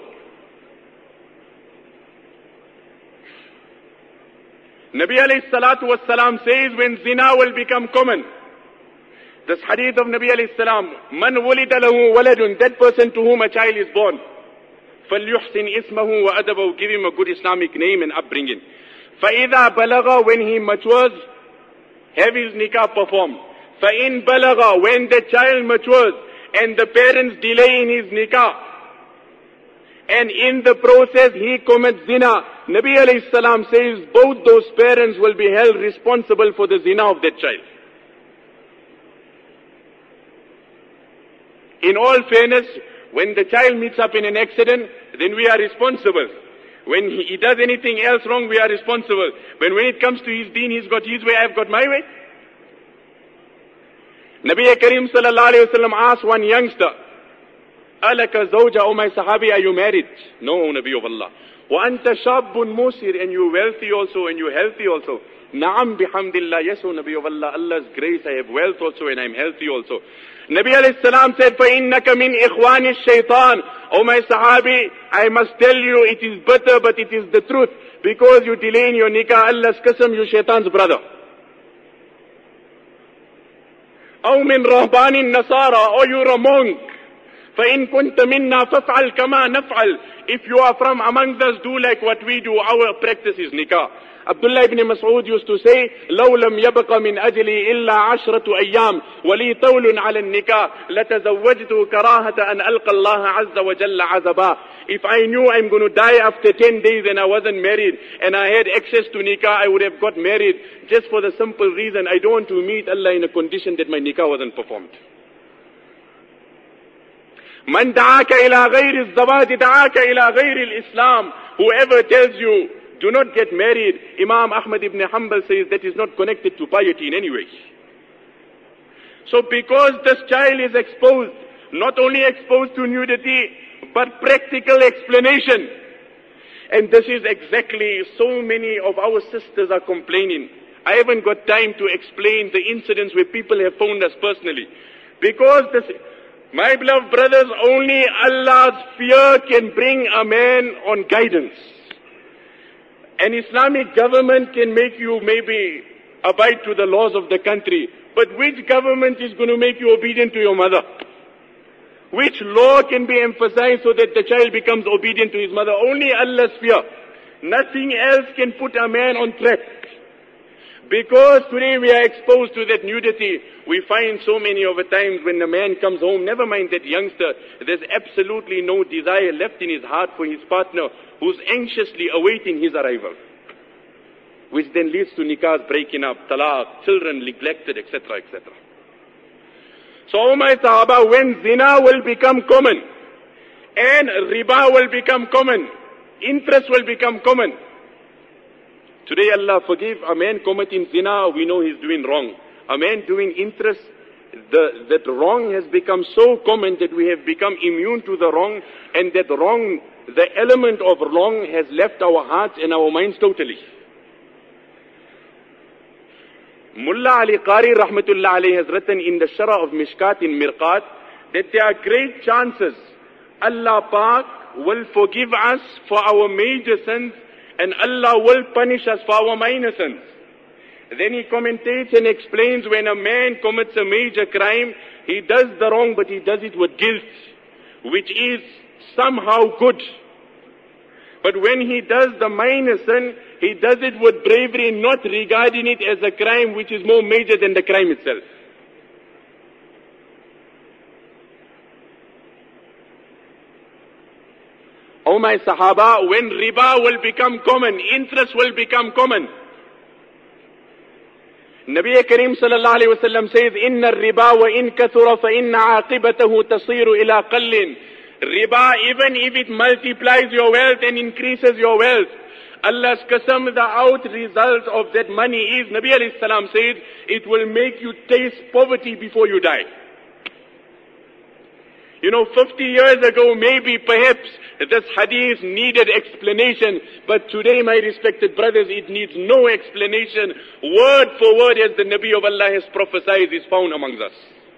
Nabi alayhi salatu was salam says, when zina will become common, this hadith of Nabi alayhi salam, man wulida lahu waladun, that person to whom a child is born, فَلْيُحْسِنْ إِسْمَهُ وَأَدَبَهُ, give him a good Islamic name and upbringing. فَإِذَا بَلَغَ, when he matures, have his nikah performed. فَإِنْ بَلَغَ, when the child matures, and the parents delay in his nikah, and in the process he commits zina, Nabi alayhi salam says, both those parents will be held responsible for the zina of that child. In all fairness, when the child meets up in an accident, then we are responsible. When he does anything else wrong, we are responsible. But when it comes to his deen, he's got his way, I've got my way. Nabi Kareem sallallahu alayhi wa sallam asked one youngster, Alaka zawja, O my sahabi, are you married? No, O Nabi of Allah. Wa anta shabbun musir, and you're wealthy also, and you're healthy also. Naam bihamdillah, yes, O Nabi of Allah, Allah's grace, I have wealth also, and I'm healthy also. Nabi alayhi salam said, فَإِنَّكَ مِنْ إِخْوَانِ الشَّيْطَانِ, O my sahabi, I must tell you, it is bitter, but it is the truth. Because you delay in your nikah, Allah's qasam, you shaitan's brother. أو من رهبان النصارى, or you're a monk. فإن كنت منا فافعل كما نفعل. If you are from amongst us, do like what we do. Our practice is nikah. Abdullah ibn Mas'ud used to say, لو لم يبق من أجلي إلا 10 أيام ولي طول على النكاح لتزوجت كراهة أن ألقى الله عز وجل عزبا. If I knew I'm going to die after 10 days and I wasn't married and I had access to nikah, I would have got married just for the simple reason I don't want to meet Allah in a condition that my nikah wasn't performed. من دعاك إلى غير الزواج دعاك إلى غير الإسلام. Whoever tells you do not get married, Imam Ahmad ibn Hanbal says that is not connected to piety in any way. So because this child is exposed, not only exposed to nudity, but practical explanation. And this is exactly so many of our sisters are complaining. I haven't got time to explain the incidents where people have phoned us personally. Because this, my beloved brothers, only Allah's fear can bring a man on guidance. An Islamic government can make you maybe abide to the laws of the country. But which government is going to make you obedient to your mother? Which law can be emphasized so that the child becomes obedient to his mother? Only Allah's fear. Nothing else can put a man on track. Because today we are exposed to that nudity, we find so many of the times when the man comes home, never mind that youngster, there's absolutely no desire left in his heart for his partner who's anxiously awaiting his arrival. Which then leads to nikahs breaking up, talaq, children neglected, etc., etc. So, O my Sahaba, when zina will become common, and riba will become common, interest will become common. Today, Allah forgive, a man committing zina, we know he's doing wrong. A man doing interest, that wrong has become so common that we have become immune to the wrong, and that wrong, the element of wrong has left our hearts and our minds totally. Mullah Ali Qari Rahmatullah alayhi has written in the Sharah of Mishkat in Mirqat that there are great chances Allah Pak will forgive us for our major sins and Allah will punish us for our minor sins. Then he commentates and explains when a man commits a major crime, he does the wrong but he does it with guilt, which is somehow good. But when he does the minor sin, he does it with bravery, not regarding it as a crime which is more major than the crime itself. Oh my Sahaba, when riba will become common, interest will become common. Nabi Kareem sallallahu alayhi wa sallam says, إِنَّ الرِّبَا وَإِن كَثُرَ فَإِنَّ عَاقِبَتَهُ تَصِيرُ إِلَىٰ قَلٍّ. Riba, even if it multiplies your wealth and increases your wealth, Allah's qasam, the out result of that money is, Nabi alayhi salam said, it will make you taste poverty before you die. 50 years ago, maybe, perhaps, this hadith needed explanation, but today, my respected brothers, it needs no explanation. Word for word, as the Nabi of Allah has prophesied, is found amongst us.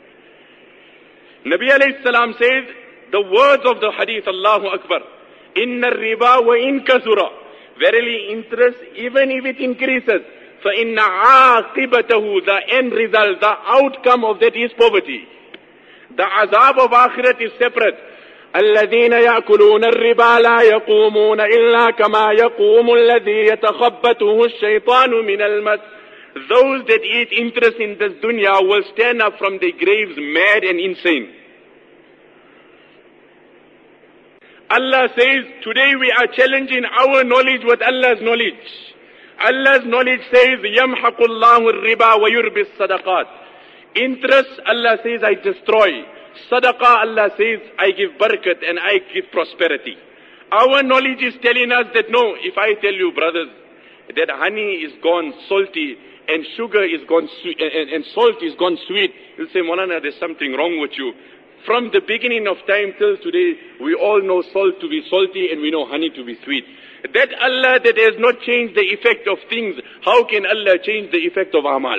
Nabi alayhi salam says, the words of the hadith, Allahu Akbar, Inna riba wa in kasura. Verily interest, even if it increases, فَإِنَّ عَاقِبَتَهُ, the end result, the outcome of that is poverty. The azab of akhirat is separate. الَّذِينَ يَأْكُلُونَ الرِّبَا لَا يَقُومُونَ إِلَّا كَمَا يَقُومُ الَّذِي يَتَخَبَّتُهُ الشَّيْطَانُ مِنَ الْمَسِّ. Those that eat interest in this dunya will stand up from their graves mad and insane. Allah says, today we are challenging our knowledge with Allah's knowledge. Allah's knowledge says, يَمْحَقُ اللَّهُ الرِّبَا وَيُرْبِي الصَّدَقَاتِ. Interest, Allah says, I destroy. Sadaqah, Allah says, I give barakat and I give prosperity. Our knowledge is telling us that no, if I tell you, brothers, that honey is gone salty and sugar is gone sweet and salt is gone sweet, you'll say, Maulana, there's something wrong with you. From the beginning of time till today, we all know salt to be salty and we know honey to be sweet. That Allah that has not changed the effect of things, how can Allah change the effect of amal?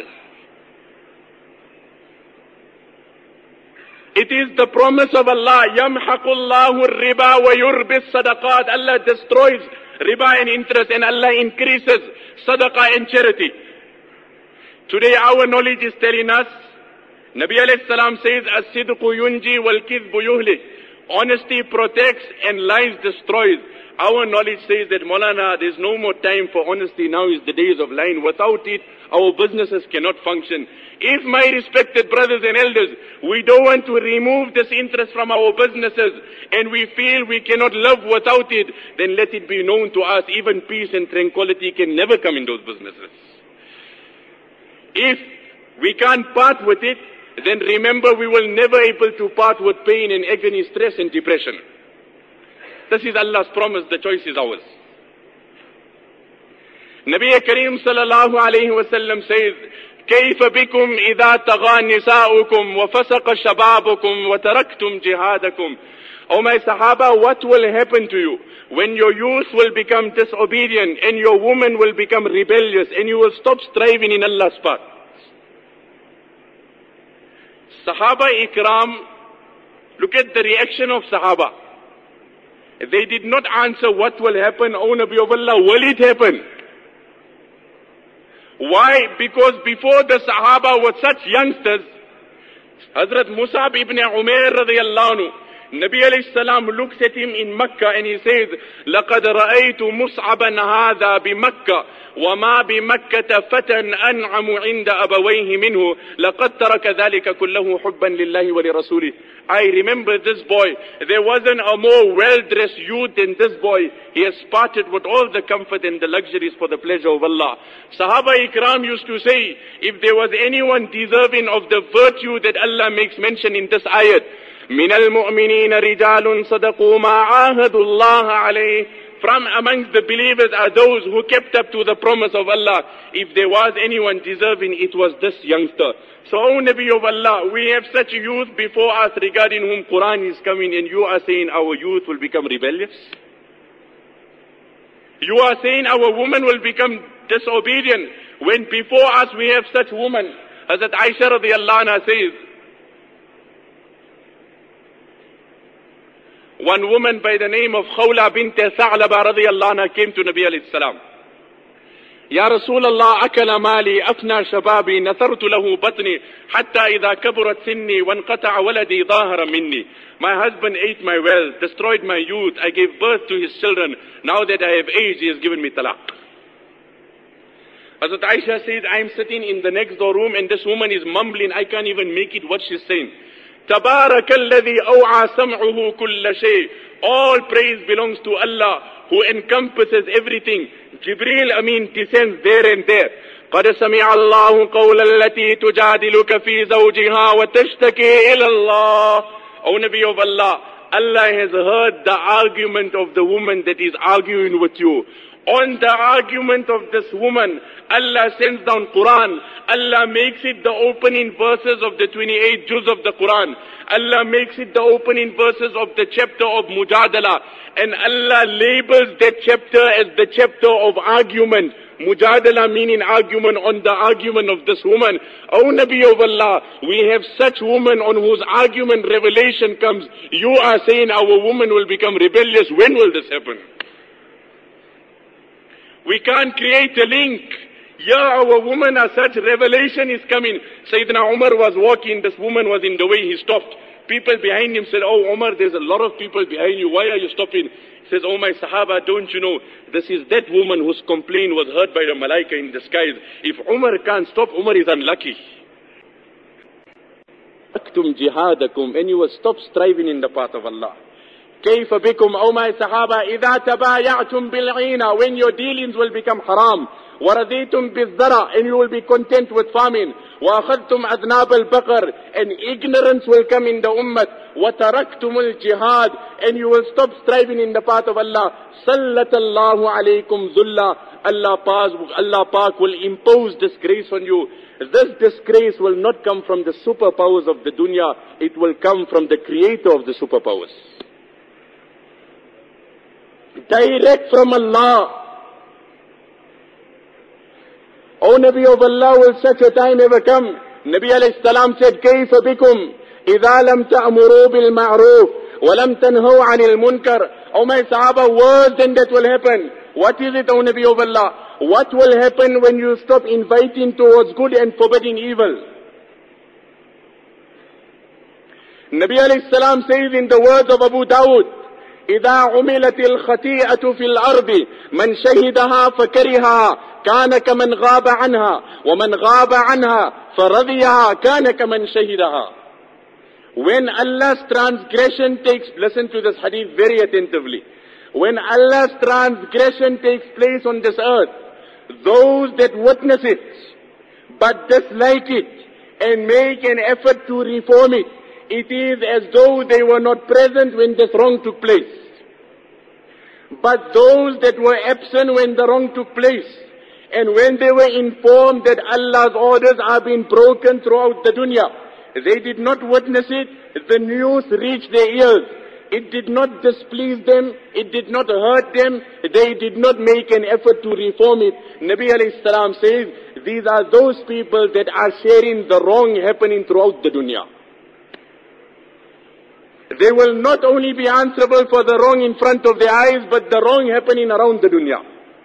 It is the promise of Allah, يَمْحَقُ اللَّهُ الرِّبَا وَيُرْبِي الصَّدَقَاتِ. Allah destroys riba and interest and Allah increases sadaqah and charity. Today our knowledge is telling us, Nabi alayhi salam says, as-sidqu yunji wal-kidhbu yuhlik. Honesty protects and lies destroys. Our knowledge says that, Maulana, there's no more time for honesty. Now is the days of lying. Without it, our businesses cannot function. If, my respected brothers and elders, we don't want to remove this interest from our businesses and we feel we cannot live without it, then let it be known to us, even peace and tranquility can never come in those businesses. If we can't part with it, then remember we will never able to part with pain and agony, stress and depression. This is Allah's promise, the choice is ours. Nabi Kareem sallallahu alayhi wa sallam says, كيف بكم إذا طغى نساؤكم وفسق شبابكم وتركتم جهادكم. O my Sahaba, what will happen to you when your youth will become disobedient and your woman will become rebellious and you will stop striving in Allah's path? Sahaba Ikram, look at the reaction of Sahaba. They did not answer what will happen, O Nabi of Allah, will it happen? Why? Because before the Sahaba were such youngsters, Hazrat Musab ibn Umair radiyallahu anhu, Nabi alayhi salam looks at him in Makkah and he says, لَقَدْ رَأَيْتُ مُصْعَبًا هَذَا بِمَكَّةِ وَمَا بِمَكَّةَ فَتًى أَنْعَمُ عِنْدَ أَبَوَيْهِ مِنْهُ لَقَدْ تَرَكَ ذَلِكَ كُلَّهُ حُبًّا لِلَّهِ وَلِرَسُولِهِ. I remember this boy. There wasn't a more well-dressed youth than this boy. He has parted with all the comfort and the luxuries for the pleasure of Allah. Sahaba Ikram used to say, if there was anyone deserving of the virtue that Allah makes mention in this ayat, مِنَ الْمُؤْمِنِينَ رِجَالٌ صَدَقُوا مَا عَاهَدُوا اللَّهَ عَلَيْهِ. From amongst the believers are those who kept up to the promise of Allah. If there was anyone deserving, it was this youngster. So, O Nabi of Allah, we have such youth before us regarding whom Quran is coming, and you are saying our youth will become rebellious? You are saying our woman will become disobedient, when before us we have such women. Hazrat Aisha radiyallahu anha says, One woman by the name of Khawla bint Tha'laba radiyallahu anha came to Nabi alayhi salam. Ya Rasulallah, akala mali, afna shababi, nathartu lahu batni, hatta idha kaburat sinni, wanqata'a waladi dhahara minni. My husband ate my wealth, destroyed my youth, I gave birth to his children. Now that I have aged, he has given me talaq. Hazrat Aisha says, I am sitting in the next door room and this woman is mumbling, I can't even make it what she's saying. تبارك الذي أوعى سمعه كل شيء. All praise belongs to Allah who encompasses everything. Jibreel Amin descends there and there. قد سمع الله قول التي تجادلك في زوجها وتشتكي إلى الله. O Nabi of Allah, Allah has heard the argument of the woman that is arguing with you. On the argument of this woman, Allah sends down Quran. Allah makes it the opening verses of the 28 juz of the Quran. Allah makes it the opening verses of the chapter of Mujadala. And Allah labels that chapter as the chapter of argument. Mujadala meaning argument on the argument of this woman. O Nabi of Allah, we have such women on whose argument revelation comes. You are saying our woman will become rebellious. When will this happen? We can't create a link. Yeah, our women are such, revelation is coming. Sayyidina Umar was walking, this woman was in the way, he stopped. People behind him said, oh Umar, there's a lot of people behind you, why are you stopping? He says, oh my Sahaba, don't you know, this is that woman whose complaint was heard by the Malaika in the skies. If Umar can't stop, Umar is unlucky. And you will stop striving in the path of Allah. كيف بكم أو my Sahaba إذا تبايعتم بالعينة, when your dealings will become haram. ورضيتم بالذرة, and you will be content with famine. وأخذتم أذناب البقر, and ignorance will come in the ummah. وتركتم الجهاد, and you will stop striving in the path of Allah. سلط الله عليكم ذلا, Allah Pak will impose disgrace on you. This disgrace will not come from the superpowers of the dunya, it will come from the creator of the superpowers. Direct from Allah. O Nabi of Allah, will such a time ever come? Nabi alayhi salam said, كيف بكم إذا لم تأمروا بالمعروف ولم تنهوا عن المنكر. O my Sahaba, worse than that will happen. What is it, O Nabi of Allah? What will happen when you stop inviting towards good and forbidding evil? Nabi alayhi salam says in the words of Abu Dawud, إذا عملت الخطيئة في الأرض من شهدها فكرهها كان كمن غاب عنها ومن غاب عنها فرضيها كان كمن شهدها. When Allah's transgression takes, listen to this hadith very attentively. When Allah's transgression takes place on this earth, those that witness it but dislike it and make an effort to reform it, it is as though they were not present when this wrong took place. But those that were absent when the wrong took place, and when they were informed that Allah's orders are being broken throughout the dunya, they did not witness it, the news reached their ears. It did not displease them, it did not hurt them, they did not make an effort to reform it. Nabi alayhi salam says, these are those people that are sharing the wrong happening throughout the dunya. They will not only be answerable for the wrong in front of their eyes, but the wrong happening around the dunya.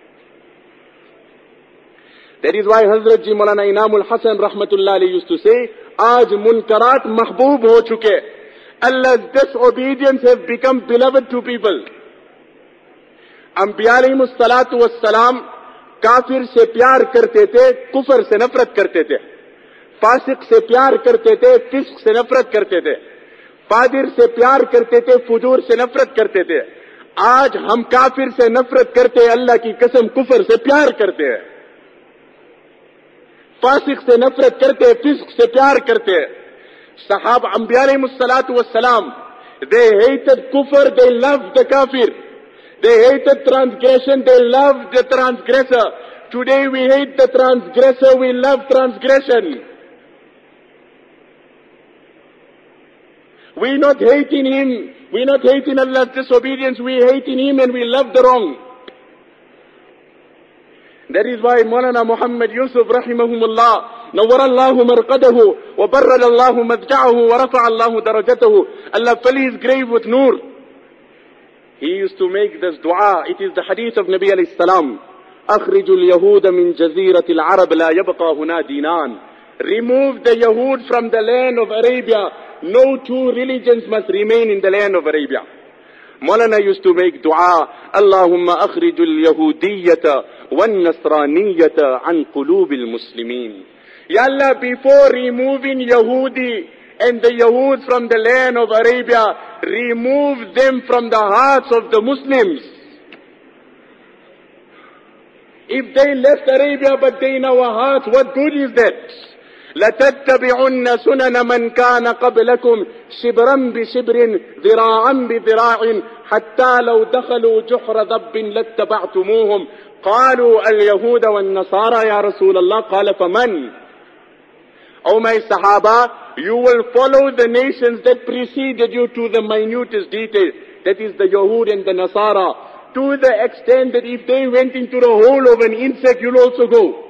That is why Hazrat Ji Maulana Inamul Hasan Rahmatullah Alayhi used to say, Aaj munkarat mahboob ho chuke. Allah's disobedience have become beloved to people. Anbiya alayhimus salatu was salam, kafir se pyar karte the, kufr se nafrat karte the. Fasiq se pyar karte the, fisq se nafrat karte the. फादिर से प्यार करते थे, फुजूर से नफरत करते थे. आज हम काफिर से नफरत करते हैं, अल्लाह की कसम कुफर से प्यार करते हैं. फासिक से नफरत करते हैं, फिस्क से प्यार करते हैं. सहाब अंबिया अलैहिमुस्सलातु वस्सलाम, they hated kufr, they loved the kafir. They hated transgression, they loved the transgressor. Today we hate the transgressor, we love transgression. We're not hating him. We're not hating Allah's disobedience. We're hating him and we love the wrong. That is why Maulana Muhammad Yusuf rahimahumullah, nawwara Allahu marqadahu, wa barrada Allahu madja'ahu, wa rafa'a Allahu darajatahu. Allah fill his grave with nur. he used to make this dua. It is the hadith of Nabi alayhi salam. أخرج اليهود من جزيرة العرب لا يبقى هنا دينان. Remove the Yahud from the land of Arabia. No two religions must remain in the land of Arabia. Maulana used to make dua. Allahumma أخرج اليهودية والنصرانية عن قلوب المسلمين. Ya Allah, before removing Yahudi and the Yahud from the land of Arabia, remove them from the hearts of the Muslims. If they left Arabia but they in our hearts, what good is that? لَتَتَّبِعُنَّ سُنَنَ مَنْ كَانَ قَبْلَكُمْ شِبْرًا بِشِبْرٍ ذِرَاعًا بِذِرَاعٍ حَتَّى لَوْ دَخَلُوا جُحْرَ ضَبٍّ لَاتَّبَعْتُمُوهُمْ قَالُوا الْيَهُودَ وَالنَّصَارَى يَا رَسُولَ اللَّهِ قَالَ فَمَنْ. O my Sahaba, you will follow the nations that preceded you to the minutest detail. That is the Yahud and the Nasara. To the extent that if they went into the hole of an insect, you'll also go.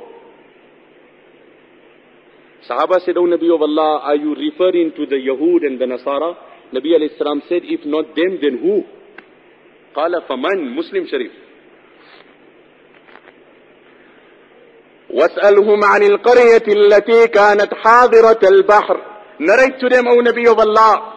Sahaba said, O Nabi of Allah, are you referring to the Yahud and the Nasara? Nabi alayhi salam said, if not them, then who? Qala faman, Muslim Sharif. وَاسْأَلْهُمْ عَنِ الْقَرْيَةِ الَّتِي كَانَتْ حَاضِرَةَ الْبَحْرِ. Narrate to them, O Nabi of Allah,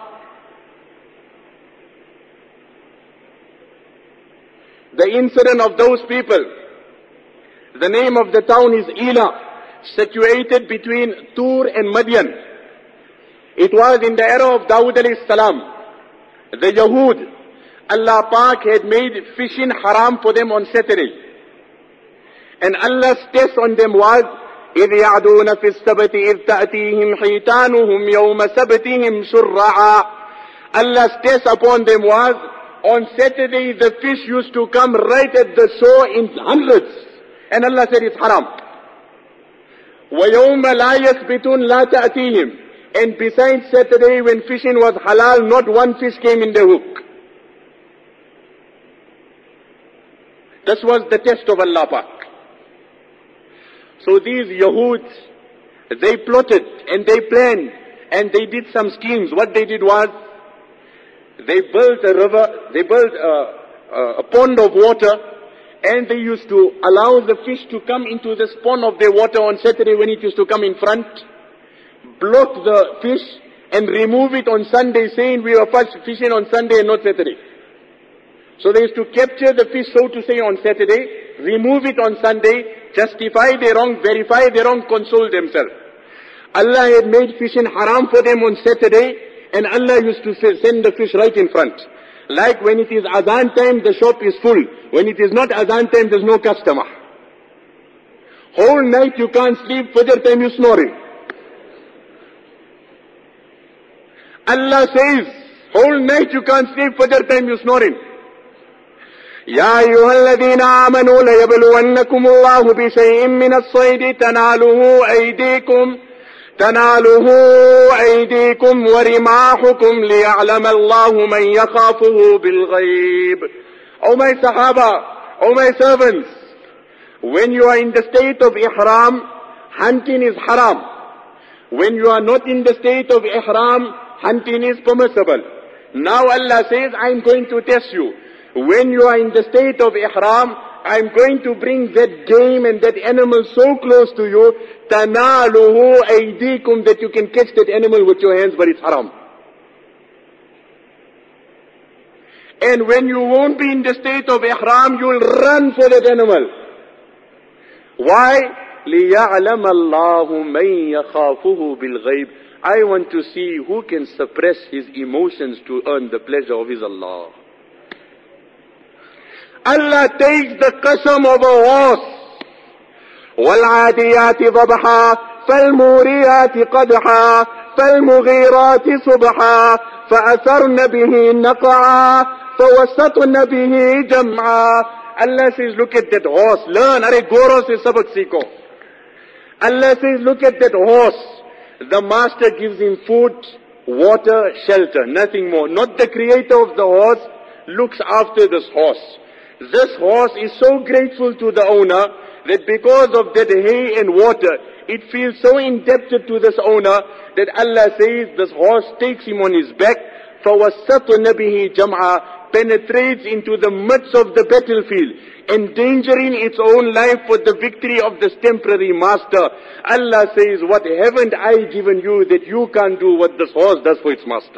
the incident of those people. The name of the town is Ela, situated between Tur and Madian. It was in the era of Dawud alayhi salam. The Yahud, Allah Pak had made fishing haram for them on Saturday. And Allah's test on them was, إِذْ يَعْدُونَ فِي السَّبْتِ إِذْ تَأْتِيهِمْ حِيتَانُهُمْ يَوْمَ سَبْتِهِمْ شُرَّعًا. Allah's test upon them was, on Saturday the fish used to come right at the shore in hundreds. And Allah said it's haram. وَيَوْمَ لَا يَسْبِتُونَ لَا تَأْتِيهِمْ. And besides Saturday when fishing was halal, not one fish came in the hook. This was the test of Allah Pak. So these Yahud, they plotted and they planned and they did some schemes. What they did was, they built a river, they built a pond of water, and they used to allow the fish to come into this pond of their water on Saturday when it used to come in front, block the fish and remove it on Sunday, saying we were fishing on Sunday and not Saturday. So they used to capture the fish, so to say, on Saturday, remove it on Sunday, justify their wrong, verify their wrong, console themselves. Allah had made fishing haram for them on Saturday, and Allah used to send the fish right in front. Like when it is Adhan time, the shop is full. When it is not Adhan time, there's no customer. Whole night you can't sleep, Fajr time you snoring. Allah says, whole night you can't sleep, Fajr time you snoring. يا أيها الذين آمنوا ليبلونكم الله بشيء من الصيد تناله أيديكم ورماحكم ليعلم الله من يخافه بالغيب. O my Sahaba, O my servants, when you are in the state of Ihram, hunting is haram. When you are not in the state of Ihram, hunting is permissible. Now Allah says, I am going to test you. When you are in the state of Ihram, I am going to bring that game and that animal so close to you, تَنَالُهُ أَيْدِيكُمْ, that you can catch that animal with your hands, but it's haram. And when you won't be in the state of Ihram, you will run for that animal. Why? لِيَعْلَمَ اللَّهُ مَنْ يَخَافُهُ بِالْغَيْبِ. I want to see who can suppress his emotions to earn the pleasure of his Allah. Allah takes the qasam of a horse. وَالْعَادِيَاتِ ضَبْحًا فَالْمُورِيَاتِ قَدْحًا فَالْمُغِيرَاتِ صُبْحًا فَأَثَرْنَ بِهِ نَقْعًا فَوَسَطْنَ بِهِ جَمْعًا. Allah says, look at that horse. Learn. Arey goro se sabak seeko. Allah says, look at that horse. The master gives him food, water, shelter, nothing more. Not the creator of the horse looks after this horse. This horse is so grateful to the owner that because of that hay and water, it feels so indebted to this owner that Allah says this horse takes him on his back. فَوَسَّطْنَ بِهِ جَمْعًا. penetrates into the midst of the battlefield, endangering its own life for the victory of this temporary master. Allah says, what haven't I given you that you can't do what this horse does for its master?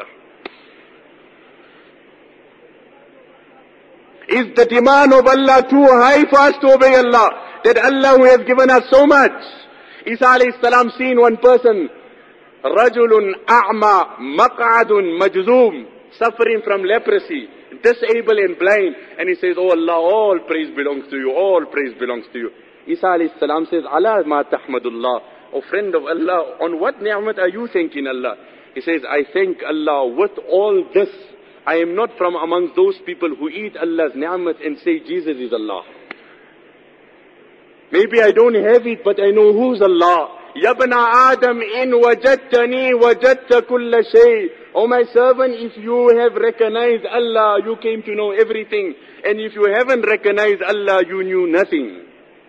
Is the demand of Allah too high for us to obey Allah? That Allah who has given us so much. Isa alayhi salam seen one person, Rajulun a'ma maq'adun majzoom, suffering from leprosy, disabled and blind. And he says, oh Allah, all praise belongs to you, all praise belongs to you. Isa alayhi salam says, ala ma tahmadullah, O friend of Allah, on what ni'mat are you thanking Allah? He says, I thank Allah with all this. I am not from amongst those people who eat Allah's ni'mat and say Jesus is Allah. Maybe I don't have it, but I know who's Allah. Yabna Adam in wajadtani wajadta kulla shay. Oh my servant, if you have recognized Allah, you came to know everything. And if you haven't recognized Allah, you knew nothing.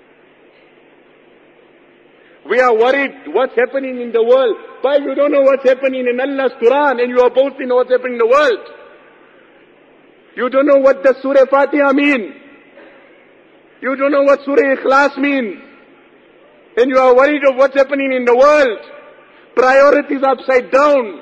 We are worried what's happening in the world. But you don't know what's happening in Allah's Quran and you are boasting what's happening in the world. You don't know what the Surah Fatiha means. You don't know what Surah Ikhlas means. And you are worried of what's happening in the world. Priorities upside down.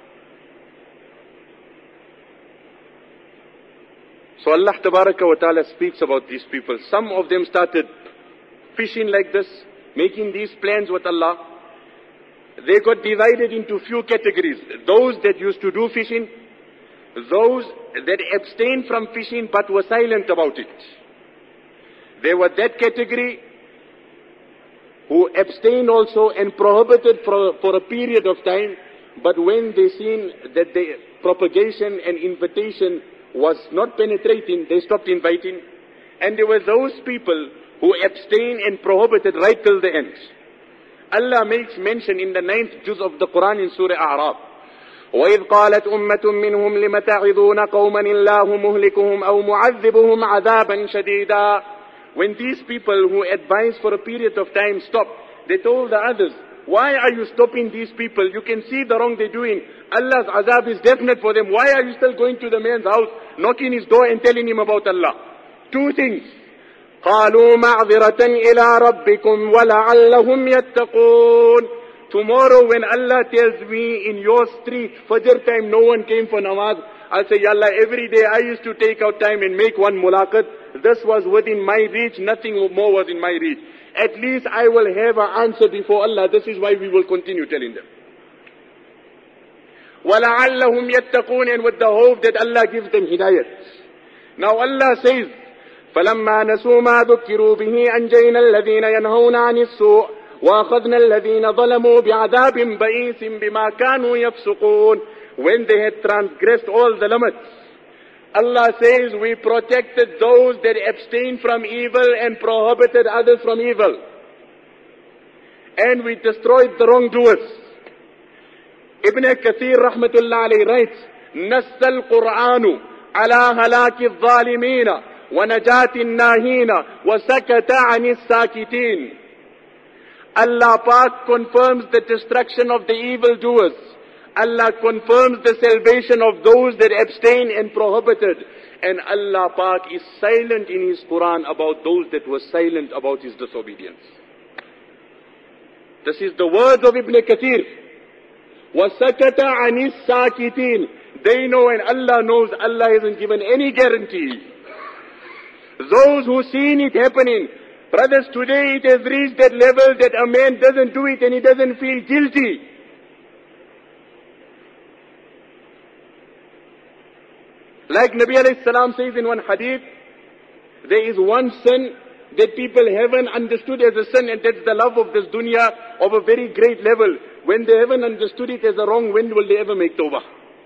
So Allah Tabaraka wa Ta'ala speaks about these people. Some of them started fishing like this, making these plans with Allah. They got divided into few categories. Those that used to do fishing, those that abstained from fishing but were silent about it. They were that category who abstained also and prohibited for a period of time, but when they seen that the propagation and invitation was not penetrating, they stopped inviting. And there were those people who abstained and prohibited right till the end. Allah makes mention in the 9th juz of the Quran in Surah A'raf. وَإِذْ قَالَتْ أُمَّةٌ مِّنْهُمْ لِمَ تَعِظُونَ قَوْمًا اللَّهُ مُهْلِكُهُمْ أَوْ مُعَذِّبُهُمْ عَذَابًا شَدِيدًا. When these people who advised for a period of time stopped, they told the others, why are you stopping these people? You can see the wrong they're doing. Allah's azab is definite for them. Why are you still going to the man's house, knocking his door and telling him about Allah? Two things. قَالُوا مَعْذِرَةً إِلَىٰ رَبِّكُمْ وَلَعَلَّهُمْ يَتَّقُونَ. Tomorrow when Allah tells me in your street, Fajr time, no one came for namaz, I'll say, Ya Allah, every day I used to take out time and make one mulaqat. This was within my reach, nothing more was in my reach. At least I will have an answer before Allah. This is why we will continue telling them. وَلَعَلَّهُمْ يَتَّقُونَ, and with the hope that Allah gives them hidayat. Now Allah says, فَلَمَّا نَسُوا مَا ذُكِّرُوا بِهِ أَنْجَيْنَا الَّذِينَ يَنْهَوْنَ عَنِ السُّوءِ وَأَخَذْنَا الَّذِينَ ظَلَمُوا بِعَذَابٍ بَئِيسٍ بِمَا كَانُوا يَفْسُقُونَ. When they had transgressed all the limits, Allah says, we protected those that abstained from evil and prohibited others from evil. And we destroyed the wrongdoers. Ibn Kathir rahmatullah alayhi writes, نَسَّ الْقُرْآنُ عَلَى هَلَاكِ الظَّالِمِينَ وَنَجَاتِ النَّاهِينَ وَسَكَتَ عَنِ السَّاكِتِينَ. Allah Pak confirms the destruction of the evildoers. Allah confirms the salvation of those that abstain and prohibited. And Allah Pak is silent in His Quran about those that were silent about His disobedience. This is the words of Ibn Kathir. وَسَكَتَ عَنِ السَّاكِتِينَ. They know and Allah knows. Allah hasn't given any guarantee. Those who seen it happening, brothers, today it has reached that level that a man doesn't do it and he doesn't feel guilty. Like Nabi alayhi salam says in one hadith, there is one sin that people haven't understood as a sin, and that's the love of this dunya of a very great level. When they haven't understood it as a wrong, when will they ever make tawbah?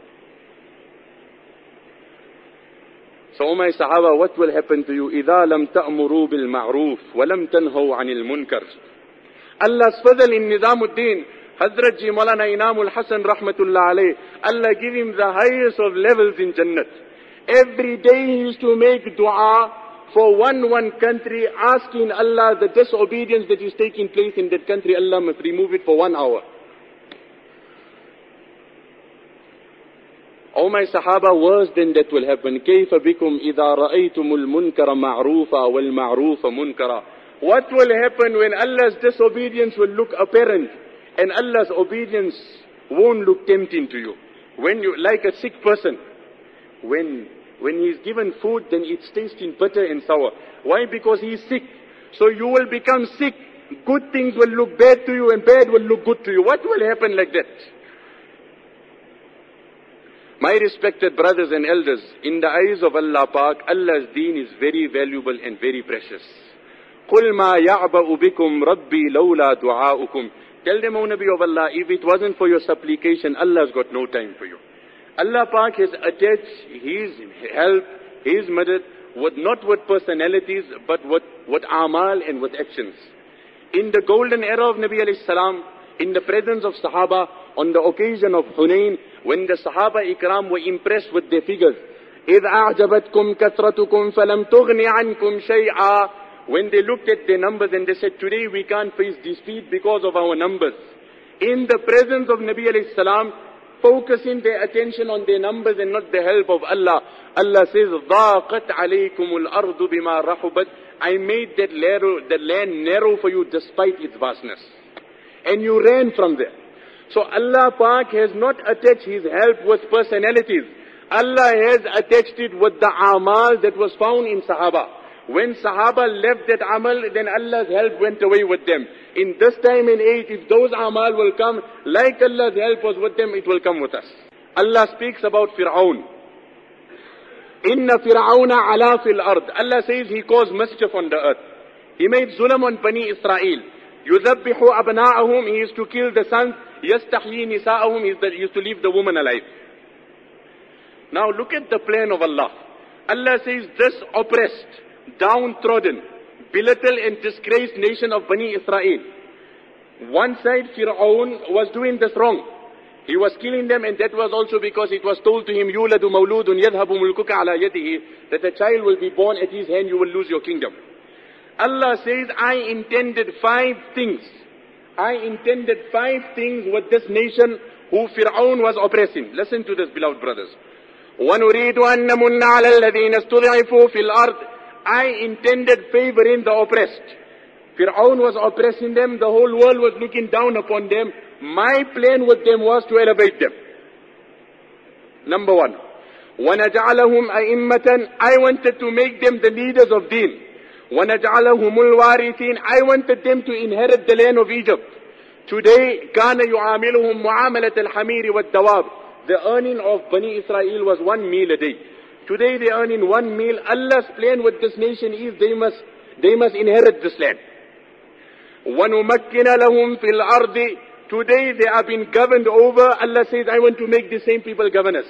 So, O my Sahaba, what will happen to you? إِذَا لَمْ تَأْمُرُوا بِالْمَعْرُوفِ وَلَمْ تَنْهَوْا عَنِ الْمُنْكَرِ. Allah's fadl in Nizamuddin, Hazrat Ji Maulana Inamul Hasan rahmatullah alayh, Allah give him the highest of levels in Jannat. Every day he used to make dua for one country, asking Allah the disobedience that is taking place in that country, Allah must remove it for 1 hour. Oh my Sahaba, worse than that will happen. كيف بكم إذا رأيتم المنكر معروفا والمعروف منكرا. What will happen when Allah's disobedience will look apparent and Allah's obedience won't look tempting to you? When you, like a sick person, when he's given food, then it's tasting bitter and sour. Why? Because he's sick. So you will become sick. Good things will look bad to you and bad will look good to you. What will happen like that? My respected brothers and elders, in the eyes of Allah Pak, Allah's deen is very valuable and very precious. قُلْ مَا يَعْبَأُ بِكُمْ رَبِّي لَوْلَا دُعَاؤُكُمْ. Tell them, O Nabi of Allah, if it wasn't for your supplication, Allah's got no time for you. Allah Pak has attached His help, His madad, not with personalities, but with amal and with actions. In the golden era of Nabi alayhi salam, in the presence of Sahaba, on the occasion of Hunayn, when the Sahaba Ikram were impressed with their figures, إِذْ أَعْجَبَتْكُمْ كَثْرَتُكُمْ فَلَمْ تُغْنِ عَنْكُمْ شَيْئًا. When they looked at their numbers and they said, today we can't face defeat because of our numbers. In the presence of Nabi alayhi salam, focusing their attention on their numbers and not the help of Allah. Allah says, ضَاقَتْ عَلَيْكُمُ الْأَرْضُ بِمَا رَحُبَتْ. I made that land narrow for you despite its vastness. And you ran from there. So Allah Pak has not attached His help with personalities. Allah has attached it with the amal that was found in Sahaba. When Sahaba left that amal, then Allah's help went away with them. In this time and age, if those amal will come, like Allah's help was with them, it will come with us. Allah speaks about Fir'aun. Inna Fir'auna ala fil ard. Allah says he caused mischief on the earth. He made zulm on Bani Israel. Yuzabbihu abna'ahum. He used to kill the sons. Yastahyi nisa'ahum. He used to leave the woman alive. Now look at the plan of Allah. Allah says this oppressed, downtrodden, belittled and disgraced nation of Bani Israel. One side, Fir'aun was doing this wrong. He was killing them, and that was also because it was told to him, يُولَدُ مَوْلُودٌ يَذْهَبُ مُلْكُكَ عَلَى يَدِهِ, that a child will be born at his hand, you will lose your kingdom. Allah says, I intended 5 things. I intended 5 things with this nation who Fir'aun was oppressing. Listen to this, beloved brothers. وَنُرِيدُ أَن نَّمُنَّ عَلَى الَّذِينَ اسْتُضْعِفُوا فِي الْأَرْضِ. I intended favoring the oppressed. Fir'aun was oppressing them, the whole world was looking down upon them. My plan with them was to elevate them. Number 1. وَنَجْعَلَهُمْ أَئِمَّةً. I wanted to make them the leaders of deen. وَنَجْعَلَهُمُ الْوَارِثِينَ. I wanted them to inherit the land of Egypt. Today, كَانَ يُعَامِلُهُمْ مُعَامَلَةَ الْحَمِيرِ وَالدَّوَابِ. The earning of Bani Israel was 1 meal a day. Today they earn in 1 meal. Allah's plan with this nation is they must inherit this land. وَنُمَكِّنَ لَهُمْ فِي الْأَرْضِ. Today they are being governed over. Allah says, I want to make the same people governors.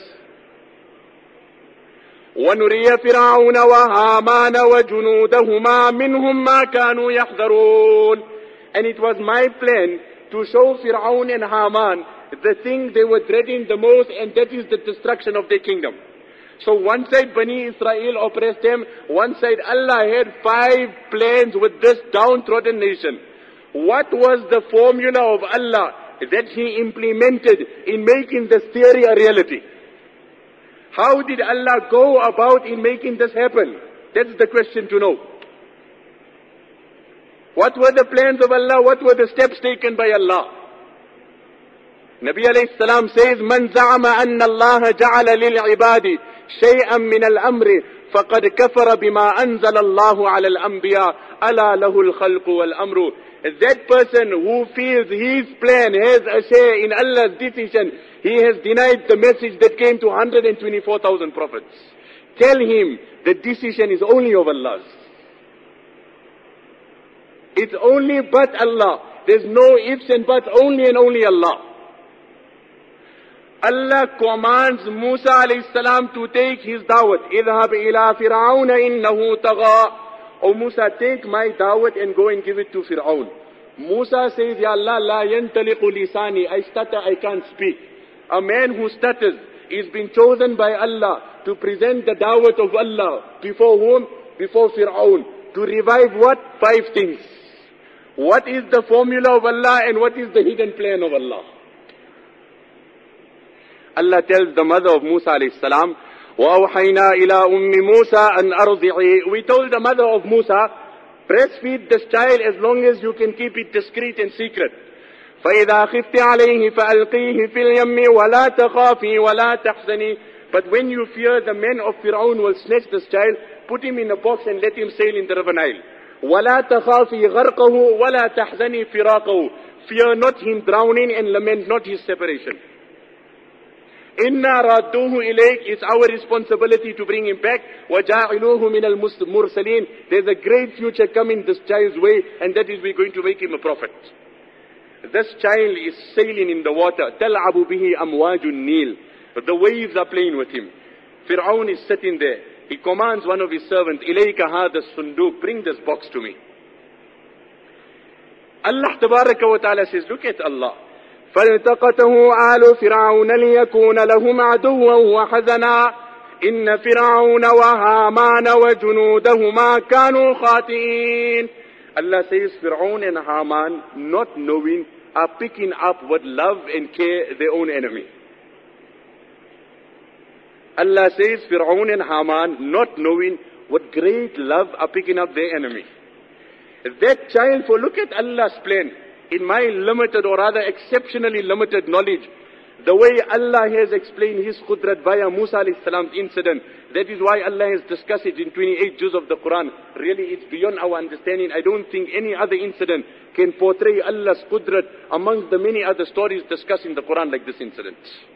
وَنُرِيَ فِرْعَوْنَ وَهَامَانَ وَجُنُودَهُمَا مِنْهُمْ مَا كَانُوا يَحْذَرُونَ. And it was my plan to show Fir'aun and Haman the thing they were dreading the most, and that is the destruction of their kingdom. So one side Bani Israel oppressed them, one side Allah had 5 plans with this downtrodden nation. What was the formula of Allah that He implemented in making this theory a reality? How did Allah go about in making this happen? That's the question to know. What were the plans of Allah? What were the steps taken by Allah? Nabi alayhi salam says, Man za'ama anna Allah ja'ala lil ibadi shay'an min al-amri faqad kafara bima anzala Allahu ala al-anbiya ala lahu al-khalqu wal-amru. That person who feels his plan has a say in Allah's decision, he has denied the message that came to 124,000 prophets. Tell him the decision is only of Allah's. It's only but Allah. There's no ifs and buts, only and only Allah. Allah commands Musa alayhi salam to take his dawat. اذهب إلى فرعون إنه طغى. O Musa, take my dawat and go and give it to Fir'aun. Musa says, Ya Allah, la yantaliqu lisani. I stutter, I can't speak. A man who stutters is been chosen by Allah to present the dawat of Allah. Before whom? Before Fir'aun. To revive what? 5 things. What is the formula of Allah and what is the hidden plan of Allah? Allah tells the mother of Musa alayhi salam, وَأَوْحَيْنَا إِلَىٰ أُمِّ مُوسَىٰ أَنْ أَرْضِعِي. We told the mother of Musa, breastfeed this child as long as you can keep it discreet and secret. فَإِذَا خِفْتِ عَلَيْهِ فَأَلْقِيهِ فِي الْيَمِّ وَلَا تَخَافِي وَلَا تَحْزَنِي. But when you fear the men of Fir'aun will snatch this child, put him in a box and let him sail in the river Nile. وَلَا تَخَافِي غَرْقَهُ وَلَا تَحْزَنِي فِرَاقَهُ. Fear not him drowning and lament not his separation. إِنَّا رَادُّوهُ إِلَيْكَ. It's our responsibility to bring him back. وَجَاعِلُوهُ مِنَ الْمُرْسَلِينَ. There's a great future coming this child's way, and that is we're going to make him a prophet. This child is sailing in the water. تَلْعَبُ بِهِ أَمْوَاجُ النِّيلِ. But the waves are playing with him. Fir'aun is sitting there. He commands one of his servants, إِلَيْكَ هَذَا الصُّنْدُوق. Bring this box to me. Allah Tabaraka wa Ta'ala says, look at Allah. فَالْتَقَتَهُ آلُ فِرْعَوْنَ لِيَكُونَ لَهُمْ عَدُوًّا وَحَزَنًا إِنَّ فِرْعَوْنَ وَهَامَانَ وَجُنُودَهُمَا كَانُوا خَاطِئِينَ. Allah says Fir'aun and Haman, not knowing, are picking up with love and care their own enemy. Allah says Fir'aun and Haman, not knowing, with great love are picking up their enemy. That child, for look at Allah's plan. In my limited or rather exceptionally limited knowledge, the way Allah has explained His Qudrat via Musa alayhi salam's incident, that is why Allah has discussed it in 28 juz of the Quran. Really, it's beyond our understanding. I don't think any other incident can portray Allah's Qudrat amongst the many other stories discussed in the Quran like this incident.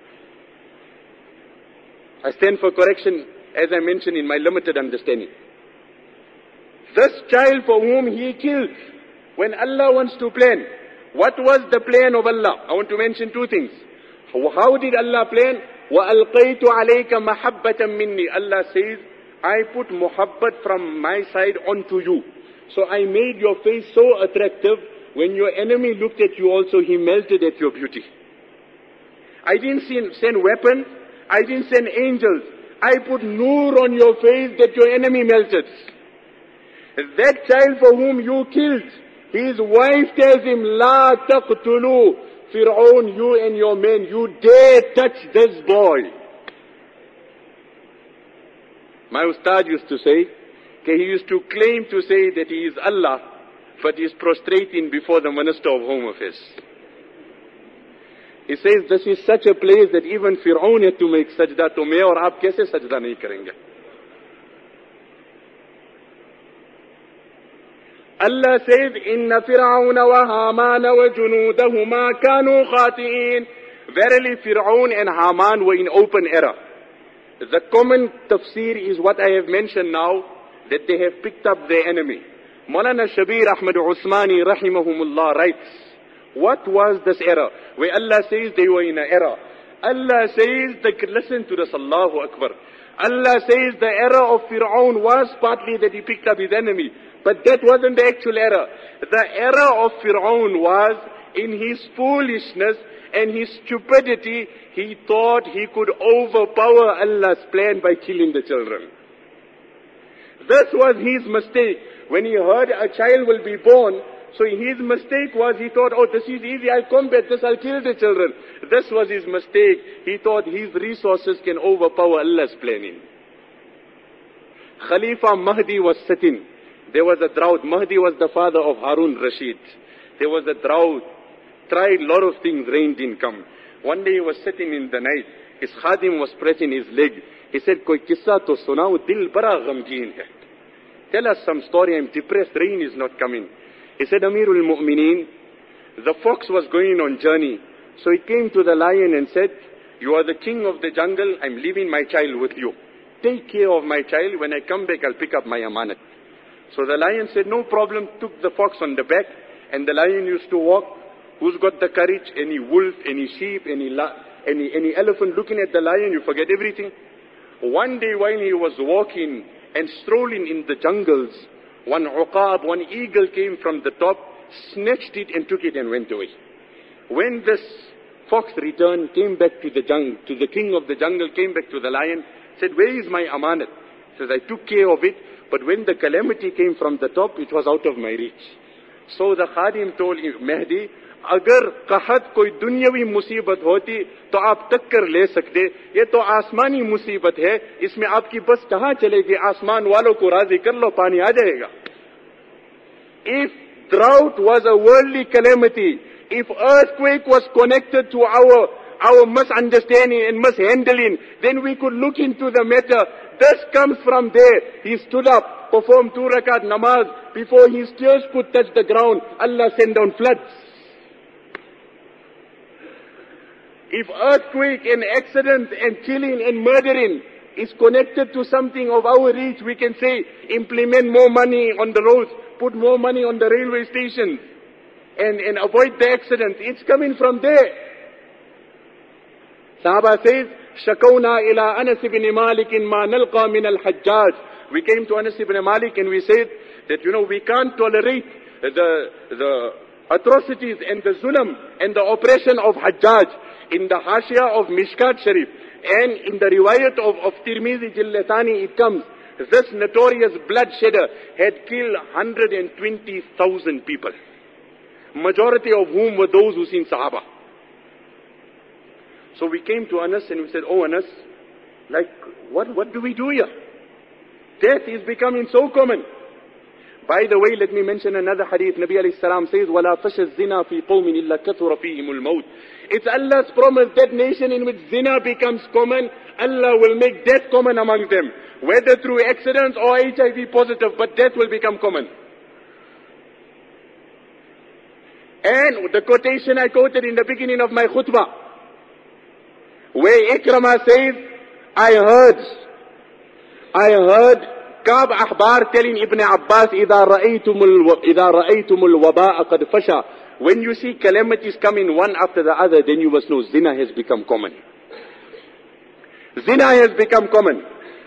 I stand for correction, as I mentioned, in my limited understanding. This child for whom He killed, when Allah wants to plan, what was the plan of Allah? I want to mention two things. How did Allah plan? وَأَلْقَيْتُ عَلَيْكَ مَحَبَّةً مِنِّي. Allah says, I put muhabbat from my side onto you. So I made your face so attractive, when your enemy looked at you also, he melted at your beauty. I didn't send weapons, I didn't send angels. I put nur on your face that your enemy melted. That child for whom you killed, his wife tells him, La taqtulu Fir'aun, you and your men, you dare touch this boy. My ustad used to say, he used to claim to say that he is Allah, but he is prostrating before the Minister of Home Affairs. He says, this is such a place that even Fir'aun had to make sajda to me, aur aap kaise sajda nahi karenge? Allah says, Inna Fir'auna wa Hamana wa junudahuma kanu khati'in. Verily Fir'aun and Haman were in open error. The common tafsir is what I have mentioned now, that they have picked up their enemy. Maulana Shabir Ahmad Usmani rahimahumullah writes, what was this error? Where Allah says they were in an error. Allah says, listen to this, Allahu Akbar. Allah says the error of Fir'aun was partly that he picked up his enemy. But that wasn't the actual error. The error of Fir'aun was in his foolishness and his stupidity, he thought he could overpower Allah's plan by killing the children. This was his mistake. When he heard a child will be born, so his mistake was he thought, oh, this is easy, I'll combat this, I'll kill the children. This was his mistake. He thought his resources can overpower Allah's planning. Khalifa Mahdi was sitting. There was a drought. Mahdi was the father of Harun Rashid. There was a drought. Tried a lot of things, rain didn't come. One day he was sitting in the night. His khadim was pressing his leg. He said, Koi kissa to sunao, dil bara ghamgeen hai. Tell us some story, I'm depressed, rain is not coming. He said, Amirul Mu'mineen, the fox was going on journey. So he came to the lion and said, you are the king of the jungle, I'm leaving my child with you. Take care of my child, when I come back I'll pick up my amanat. So the lion said, no problem, took the fox on the back, and the lion used to walk. Who's got the courage? Any wolf, any sheep, any elephant looking at the lion, you forget everything. One day while he was walking and strolling in the jungles, one uqab, one eagle came from the top, snatched it and took it and went away. When this fox returned, came back to the jungle, to the king of the jungle, came back to the lion, said, where is my amanat? He says, I took care of it, but when the calamity came from the top, it was out of my reach. So the khadim told him, Mahdi, अगर कहत कोई दुनियावी मुसीबत होती तो आप टक्कर ले सकते, ये तो आसमानी मुसीबत है, इसमें आपकी बस कहां चलेगी? आसमान वालों को राजी कर लो, पानी आ जाएगा। If drought was a worldly calamity, if earthquake was connected to our misunderstanding and mishandling, then we could look into the matter. This comes from there. He stood up, performed 2 rakat namaz. Before his tears could touch the ground, Allah sent down floods. If earthquake and accidents and killing and murdering is connected to something of our reach, we can say, implement more money on the roads, put more money on the railway stations, and avoid the accidents. It's coming from there. Sahaba says, Shakawna ila Anas ibn Malik ma nalqa min al-Hajjaj. We came to Anas ibn Malik and we said that, we can't tolerate the atrocities and the zulm and the oppression of Hajjaj. In the Hashia of Mishkat Sharif and in the riwayat of Tirmizi Jillatani, it comes, this notorious bloodshedder had killed 120,000 people, majority of whom were those who seen Sahaba. So we came to Anas and we said, oh Anas, what do we do here? Death is becoming so common. By the way, let me mention another hadith. Nabi alayhi salam says, وَلَا فَشَ الزِّنَا فِي قَوْمٍ إِلَّا كَثُرَ فِيهِمُ الْمَوْتِ. It's Allah's promise that nation in which zina becomes common, Allah will make death common among them. Whether through accidents or HIV positive, but death will become common. And the quotation I quoted in the beginning of my khutbah, where Ikramah says, I heard Ka'b Ahbar telling Ibn Abbas, إِذَا رَأَيْتُمُ الْوَبَاءَ قَدْ فَشَى. When you see calamities coming one after the other, then you must know zina has become common. Zina has become common.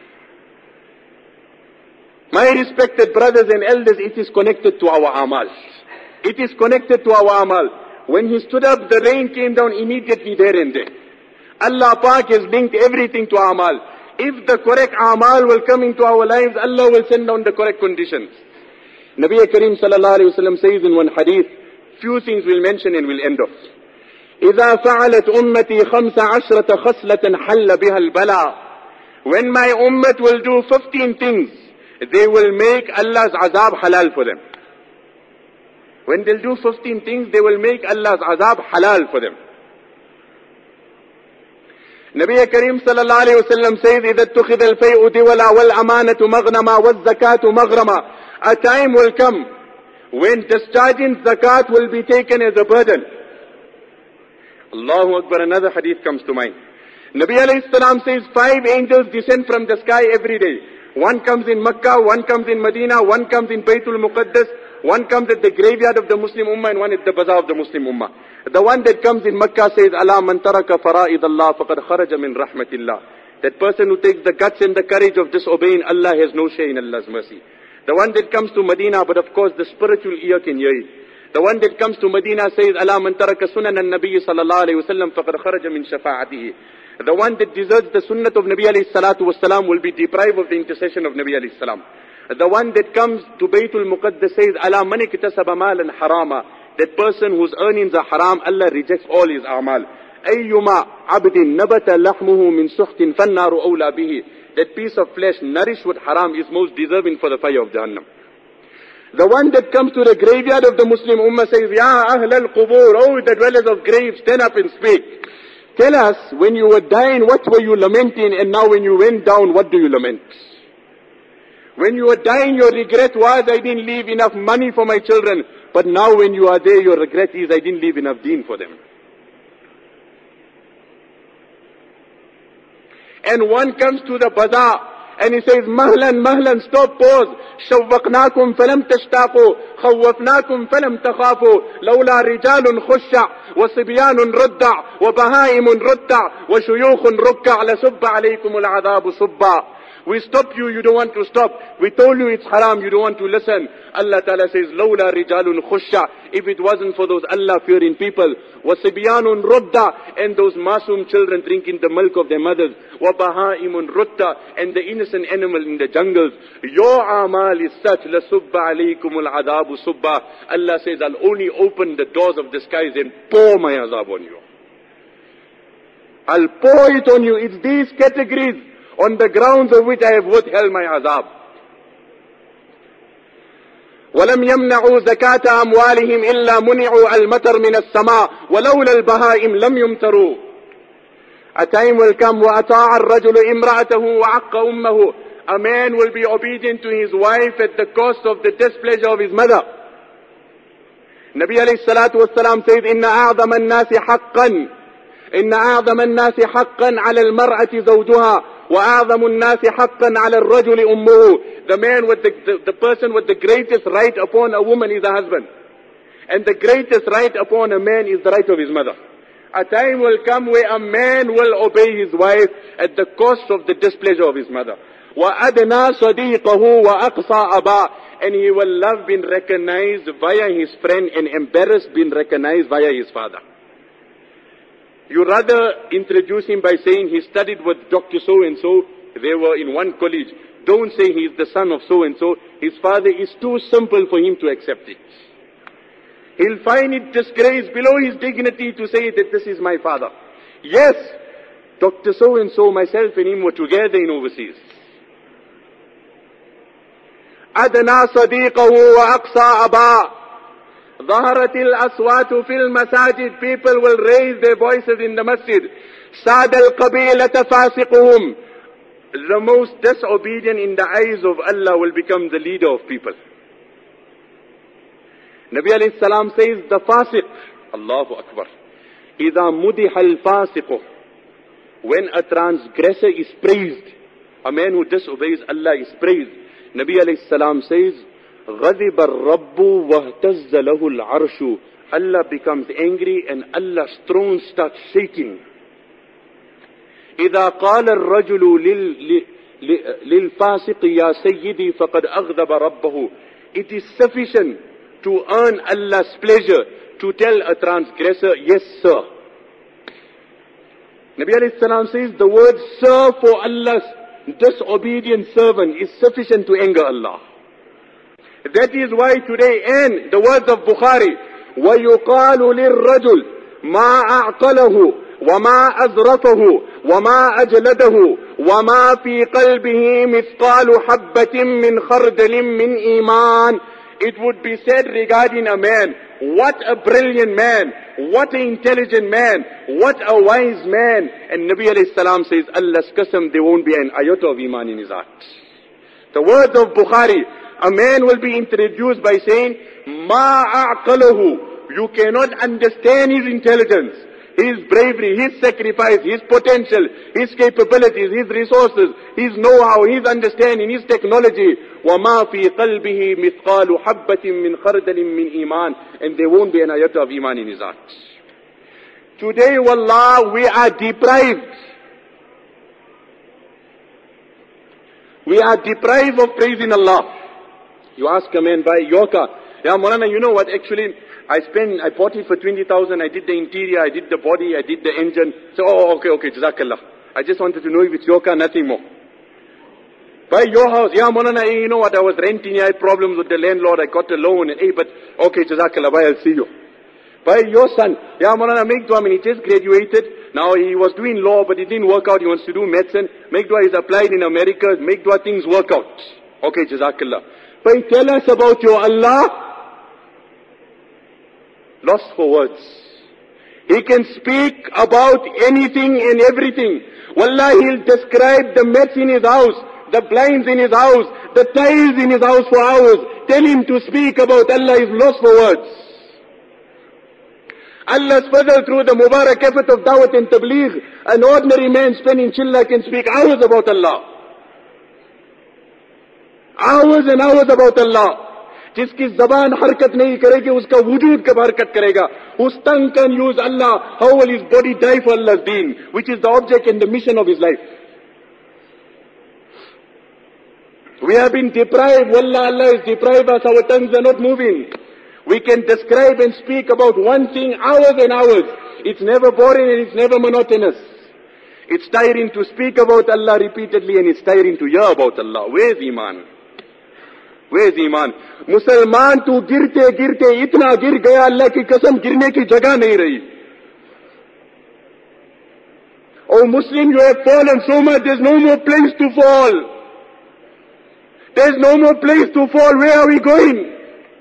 My respected brothers and elders, it is connected to our amal. It is connected to our amal. When he stood up, the rain came down immediately there and there. Allah Pak has linked everything to amal. If the correct amal will come into our lives, Allah will send down the correct conditions. Nabi Kareem sallallahu alayhi wa sallam says in one hadith, few things we'll mention and we'll end off. إِذَا فَعَلَتْ أُمَّتِي 15 خَصْلَةً حَلَّ بِهَا الْبَلَى. When my ummat will do 15 things, they will make Allah's azab halal for them. When they'll do 15 things, they will make Allah's azab halal for them. Nabi Kareem sallallahu alayhi wa sallam says, إِذَا اتُّخِذَ الْفَيْءُ دِوَلًا وَالْأَمَانَةُ مَغْنَمًا وَالزَّكَاةُ مَغْرَمًا. A time will come when discharging zakat will be taken as a burden. Allahu Akbar, another hadith comes to mind. Nabi alayhi salam says, 5 angels descend from the sky every day. One comes in Makkah, one comes in Medina, one comes in Baytul Muqaddas, one comes at the graveyard of the Muslim Ummah, and one at the bazaar of the Muslim Ummah. The one that comes in Makkah says, Ala man taraka fara'id Allah faqad kharaja min rahmatillah. That person who takes the guts and the courage of disobeying Allah has no share in Allah's mercy. The one that comes to Medina, but of course the spiritual ear can hear it. The one that comes to Medina says, Ala man taraka sunan al-Nabi sallallahu alayhi wa sallam faqad kharaja min shafa'atihi. The one that deserts the sunnah of Nabi alayhi salatu wasalam will be deprived of the intercession of Nabi alayhi salam. The one that comes to Baytul Muqaddas says, Ala man iktasaba malan harama. That person whose earnings are haram, Allah rejects all his amal. Ayyuma abdin nabata lahmuhu min suhtin fannaru awla bihi. That piece of flesh nourished with haram is most deserving for the fire of Jahannam. The one that comes to the graveyard of the Muslim Ummah says, Ya ahl al-qubur, oh the dwellers of graves, stand up and speak. Tell us, when you were dying, what were you lamenting, and now when you went down, what do you lament? When you were dying, your regret was, I didn't leave enough money for my children. But now when you are there, your regret is, I didn't leave enough deen for them. And one comes to the bazaar, and he says, Mahlan, Mahlan, stop, pause. شوقناكم فلم تشتاقوا خوفناكم فلم تخافوا لولا رجال خشع وصبيان ردع وبهائم ردع وشيوخ ركع لسب عليكم العذاب صبا. We stopped you, you don't want to stop. We told you it's haram, you don't want to listen. Allah Ta'ala says, لَوْلَا رِجَالٌ خُشَّةٌ. If it wasn't for those Allah-fearing people, وَسِبْيَانٌ رُدَّةٌ, and those masum children drinking the milk of their mothers, وَبَهَائِمٌ رُدَّةٌ, and the innocent animal in the jungles, your amal is such, لَسُبَّ عَلَيْكُمُ الْعَذَابُ سُبَّةٌ. Allah says, I'll only open the doors of the skies and pour my azab on you. I'll pour it on you. It's these categories on the grounds of which I have withheld my azab. وَلَمْ يَمْنَعُوا زَكَاةَ أَمْوَالِهِمْ إِلَّا مُنِعُوا الْمَطَرَ مِنَ السَّمَاءِ وَلَوْلَا الْبَهَائِمْ لَمْ يُمْتَرُوا. A time will come وَأَطَاعَ الرَّجُلُ إِمْرَأَتَهُ وَعَقَّ أُمَّهُ. A man will be obedient to his wife at the cost of the displeasure of his mother. Nabi alayhi salatu wasalam says, إِنَّ أَعْظَمَ النَّاسِ حَقًّا إن أعظم الناس حقا على المرأة زوجها وأعظم الناس حقا على الرجل أمه. The man with the person with the greatest right upon a woman is a husband. And the greatest right upon a man is the right of his mother. A time will come where a man will obey his wife at the cost of the displeasure of his mother. وَأَدْنَا صَدِيقَهُ وَأَقْصَى أَبَاءَ. And he will love being recognized via his friend and embarrassed being recognized via his father. You rather introduce him by saying he studied with Dr. So-and-so, they were in one college. Don't say he's the son of so-and-so. His father is too simple for him to accept it. He'll find it disgrace below his dignity to say that this is my father. Yes, Dr. So-and-so, myself and him were together in overseas. أَدْنَا صَدِيقَهُ وَأَقْصَى أَبَاءَ. ظهرت الأصوات في المساجد. People will raise their voices in the masjid. ساد القبيلة فاسقهم. The most disobedient in the eyes of Allah will become the leader of people. Nabi alayhi salam says, the fasiq, Allahu Akbar, إذا مدح الفاسق. When a transgressor is praised, a man who disobeys Allah is praised. Nabi alayhi salam says, غَضِبَ الرَّبُّ وَاهْتَزَّ لَهُ الْعَرْشُ. Allah becomes angry and Allah's throne starts shaking. إِذَا قَالَ الرَّجُلُ لِلْفَاسِقِ يَا سَيِّدِي فَقَدْ أَغْضَبَ رَبَّهُ. It is sufficient to earn Allah's pleasure to tell a transgressor, yes sir. Nabi alayhi salam says, the word sir for Allah's disobedient servant is sufficient to anger Allah. That is why today, and the words of Bukhari, وَيُقَالُ لِلرَّجُلِ مَا أَعْقَلَهُ وَمَا أَزْرَفَهُ وَمَا أَجْلَدَهُ وَمَا فِي قَلْبِهِ مِثْقَالُ حَبَّةٍ مِّنْ خَرْدَلٍ مِّنْ إِيمَانٍ. It would be said regarding a man, what a brilliant man, what an intelligent man, what a wise man. And Nabi alayhi salam says, Allah's qasam, there won't be an iota of iman in his heart. The words of Bukhari, a man will be introduced by saying, Ma a'qalahu. You cannot understand his intelligence, his bravery, his sacrifice, his potential, his capabilities, his resources, his know-how, his understanding, his technology. وَمَا فِي قَلْبِهِ مِثْقَالُ حَبَّةٍ مِّنْ خَرْدَلٍ مِّنْ إِيمَانٍ. And there won't be an iota of iman in his heart. Today, wallah, we are deprived. We are deprived of praising Allah. You ask a man, buy your car. Yeah, Maulana, you know what, actually, I bought it for 20,000, I did the interior, I did the body, I did the engine. So, okay, Jazakallah. I just wanted to know if it's your car, nothing more. Buy your house. Yeah, Maulana, you know what, I was renting, I had problems with the landlord, I got a loan, and but, okay, Jazakallah, bye, I'll see you. Buy your son. Yeah, Maulana, make dua, he just graduated. Now, he was doing law, but it didn't work out, he wants to do medicine. Make dua, he's applied in America, make dua, things work out. Okay, Jazakallah. But tell us about your Allah. Lost for words. He can speak about anything and everything. Wallah, he'll describe the mess in his house, the blinds in his house, the tiles in his house for hours. Tell him to speak about Allah is lost for words. Allah's fadl through the Mubarak effort of Dawat and Tabligh, an ordinary man spending chilla can speak hours about Allah. Hours and hours about Allah. जिसकी ज़बान हरकत नहीं करेगी उसका वजूद कब हरकत करेगा. Whose tongue can use Allah, how will his body die for Allah's deen, which is the object and the mission of his life. We have been deprived. Wallah, Allah has deprived us. Our tongues are not moving. We can describe and speak about one thing hours and hours. It's never boring and it's never monotonous. It's tiring to speak about Allah repeatedly and it's tiring to hear about Allah. Where's Iman? Where's Iman? Musalman tu girte girte itna gir gaya, Allah ki qasam girne ki jagah nahi rahi. Oh Muslim, you have fallen so much, there's no more place to fall. There's no more place to fall. Where are we going?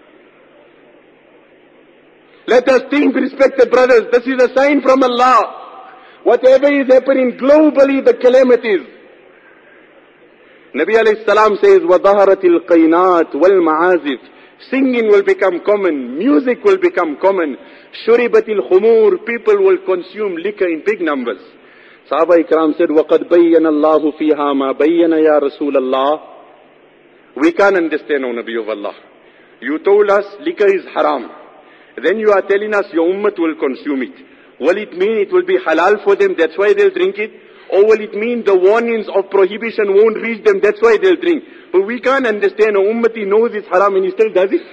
Let us think, respected brothers, this is a sign from Allah. Whatever is happening globally, the calamities. Nabi alayhi salam says, وَظَهَرَتِ الْقَيْنَاتِ وَالْمَعَازِفِ. Singing will become common, music will become common. شُرِبَتِ الْخُمُورِ. People will consume liquor in big numbers. Sahaba Ikram said, وَقَدْ بَيَّنَ اللَّهُ فِيهَا مَا بَيَّنَ يَا رَسُولَ اللَّهِ. We can't understand, O Nabi of Allah. You told us liquor is haram. Then you are telling us your ummah will consume it. Will it mean it will be halal for them, that's why they'll drink it? Or will it mean the warnings of prohibition won't reach them, that's why they'll drink? But we can't understand, a ummati knows it's haram and he still does it.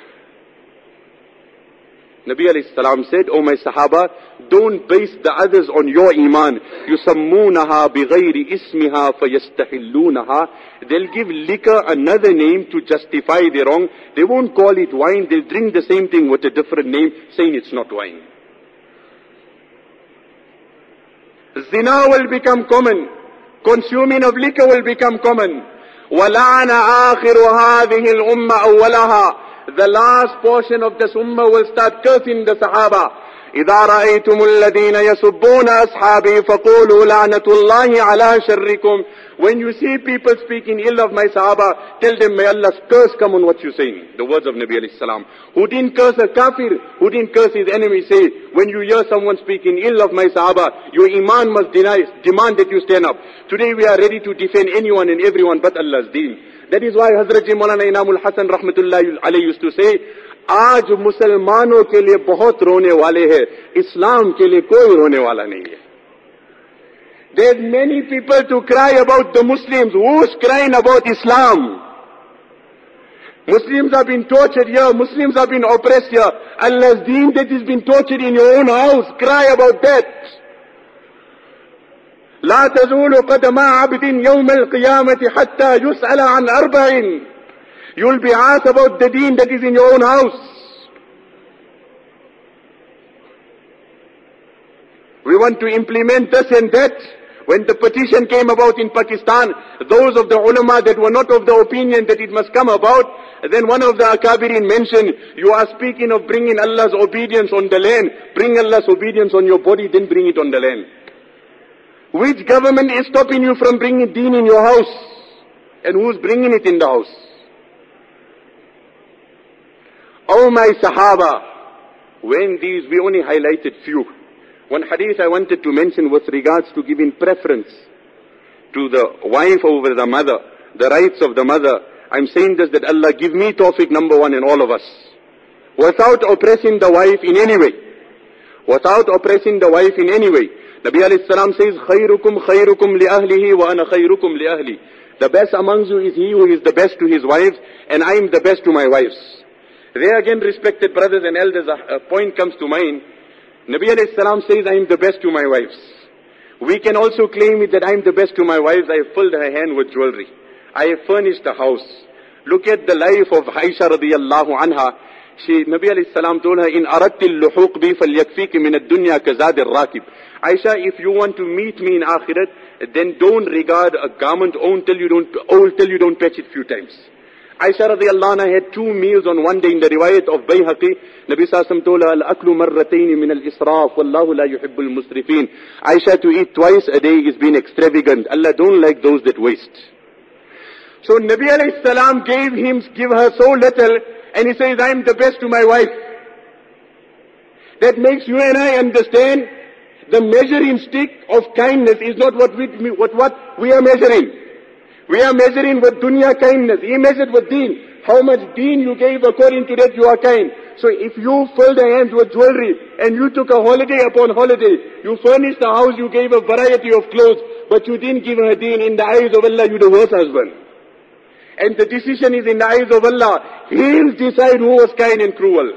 Nabi alayhi salam said, O my Sahaba, don't base the others on your iman. يُسَمُّونَهَا بِغَيْرِ إِسْمِهَا فَيَسْتَحِلُّونَهَا. They'll give liquor another name to justify their wrong. They won't call it wine, they'll drink the same thing with a different name, saying it's not wine. Zina will become common. Consuming of liquor will become common. وَلَعَنَ آخِرُ هَذِهِ الْأُمَّةِ أَوَّلَهَا. The last portion of this ummah will start cursing the Sahaba. إِذَا رَأَيْتُمُ الَّذِينَ يَسُبُّونَ أَصْحَابِي فَقُولُوا لَعْنَةُ اللَّهِ عَلَى شَرِّكُمْ. When you see people speaking ill of my Sahaba, tell them, may Allah's curse come on what you're saying. The words of Nabi alayhi salam. Who didn't curse a kafir, who didn't curse his enemy, say, when you hear someone speaking ill of my Sahaba, your iman must demand that you stand up. Today we are ready to defend anyone and everyone but Allah's deen. That is why Hazrat Maulana Inamul Hasan Rahmatullahi alayhi used to say, आज मुसलमानों के लिए बहुत रोने वाले हैं, इस्लाम के लिए कोई रोने वाला नहीं है. There's many people to cry about the Muslims. Who's crying about Islam? Muslims have been tortured here. Muslims have been oppressed here. Allah's deen that has been tortured in your own house. Cry about that. لا تزول قدم عبد يوم القيامة حتى يسأل عن أربع. You'll be asked about the deen that is in your own house. We want to implement this and that. When the petition came about in Pakistan, those of the ulama that were not of the opinion that it must come about, then one of the akabirin mentioned, you are speaking of bringing Allah's obedience on the land. Bring Allah's obedience on your body, then bring it on the land. Which government is stopping you from bringing deen in your house? And who's bringing it in the house? Oh my Sahaba, when these, we only highlighted few. One hadith I wanted to mention with regards to giving preference to the wife over the mother, the rights of the mother. I'm saying this that Allah give me tawfiq number one and all of us. Without oppressing the wife in any way. Without oppressing the wife in any way. Nabi alayhi salam says, خَيْرُكُمْ خَيْرُكُمْ لِأَهْلِهِ وَأَنَا خَيْرُكُمْ لِأَهْلِي. The best amongst you is he who is the best to his wives, and I am the best to my wives. There again, respected brothers and elders, a point comes to mind. Nabi alayhi salam says, I am the best to my wives. We can also claim it that I am the best to my wives. I have filled her hand with jewelry. I have furnished the house. Look at the life of Aisha radiyallahu anha. Nabi alayhi salam told her, in aradti al-luhuq bi falyakfiki min ad-dunya kazad al-rakib. Aisha, if you want to meet me in akhirat, then don't regard a garment old till you don't patch it few times. Aisha radiyallahu anha had 2 meals on one day in the riwayat of Bayhaqi. Nabi sallallahu told her, al-aklu marratayn min al-israf, wallahu la yuhibbu al-musrifin. Aisha, to eat twice a day is being extravagant. Allah don't like those that waste. So Nabi alayhi salam give her so little, and he says, I am the best to my wife. That makes you and I understand the measuring stick of kindness is not what we are measuring. We are measuring with dunya kindness. He measured with deen. How much deen you gave, according to that you are kind. So if you filled her hands with jewelry and you took a holiday upon holiday, you furnished the house, you gave a variety of clothes, but you didn't give her deen, in the eyes of Allah, you're the worst husband. And the decision is in the eyes of Allah. He'll decide who was kind and cruel.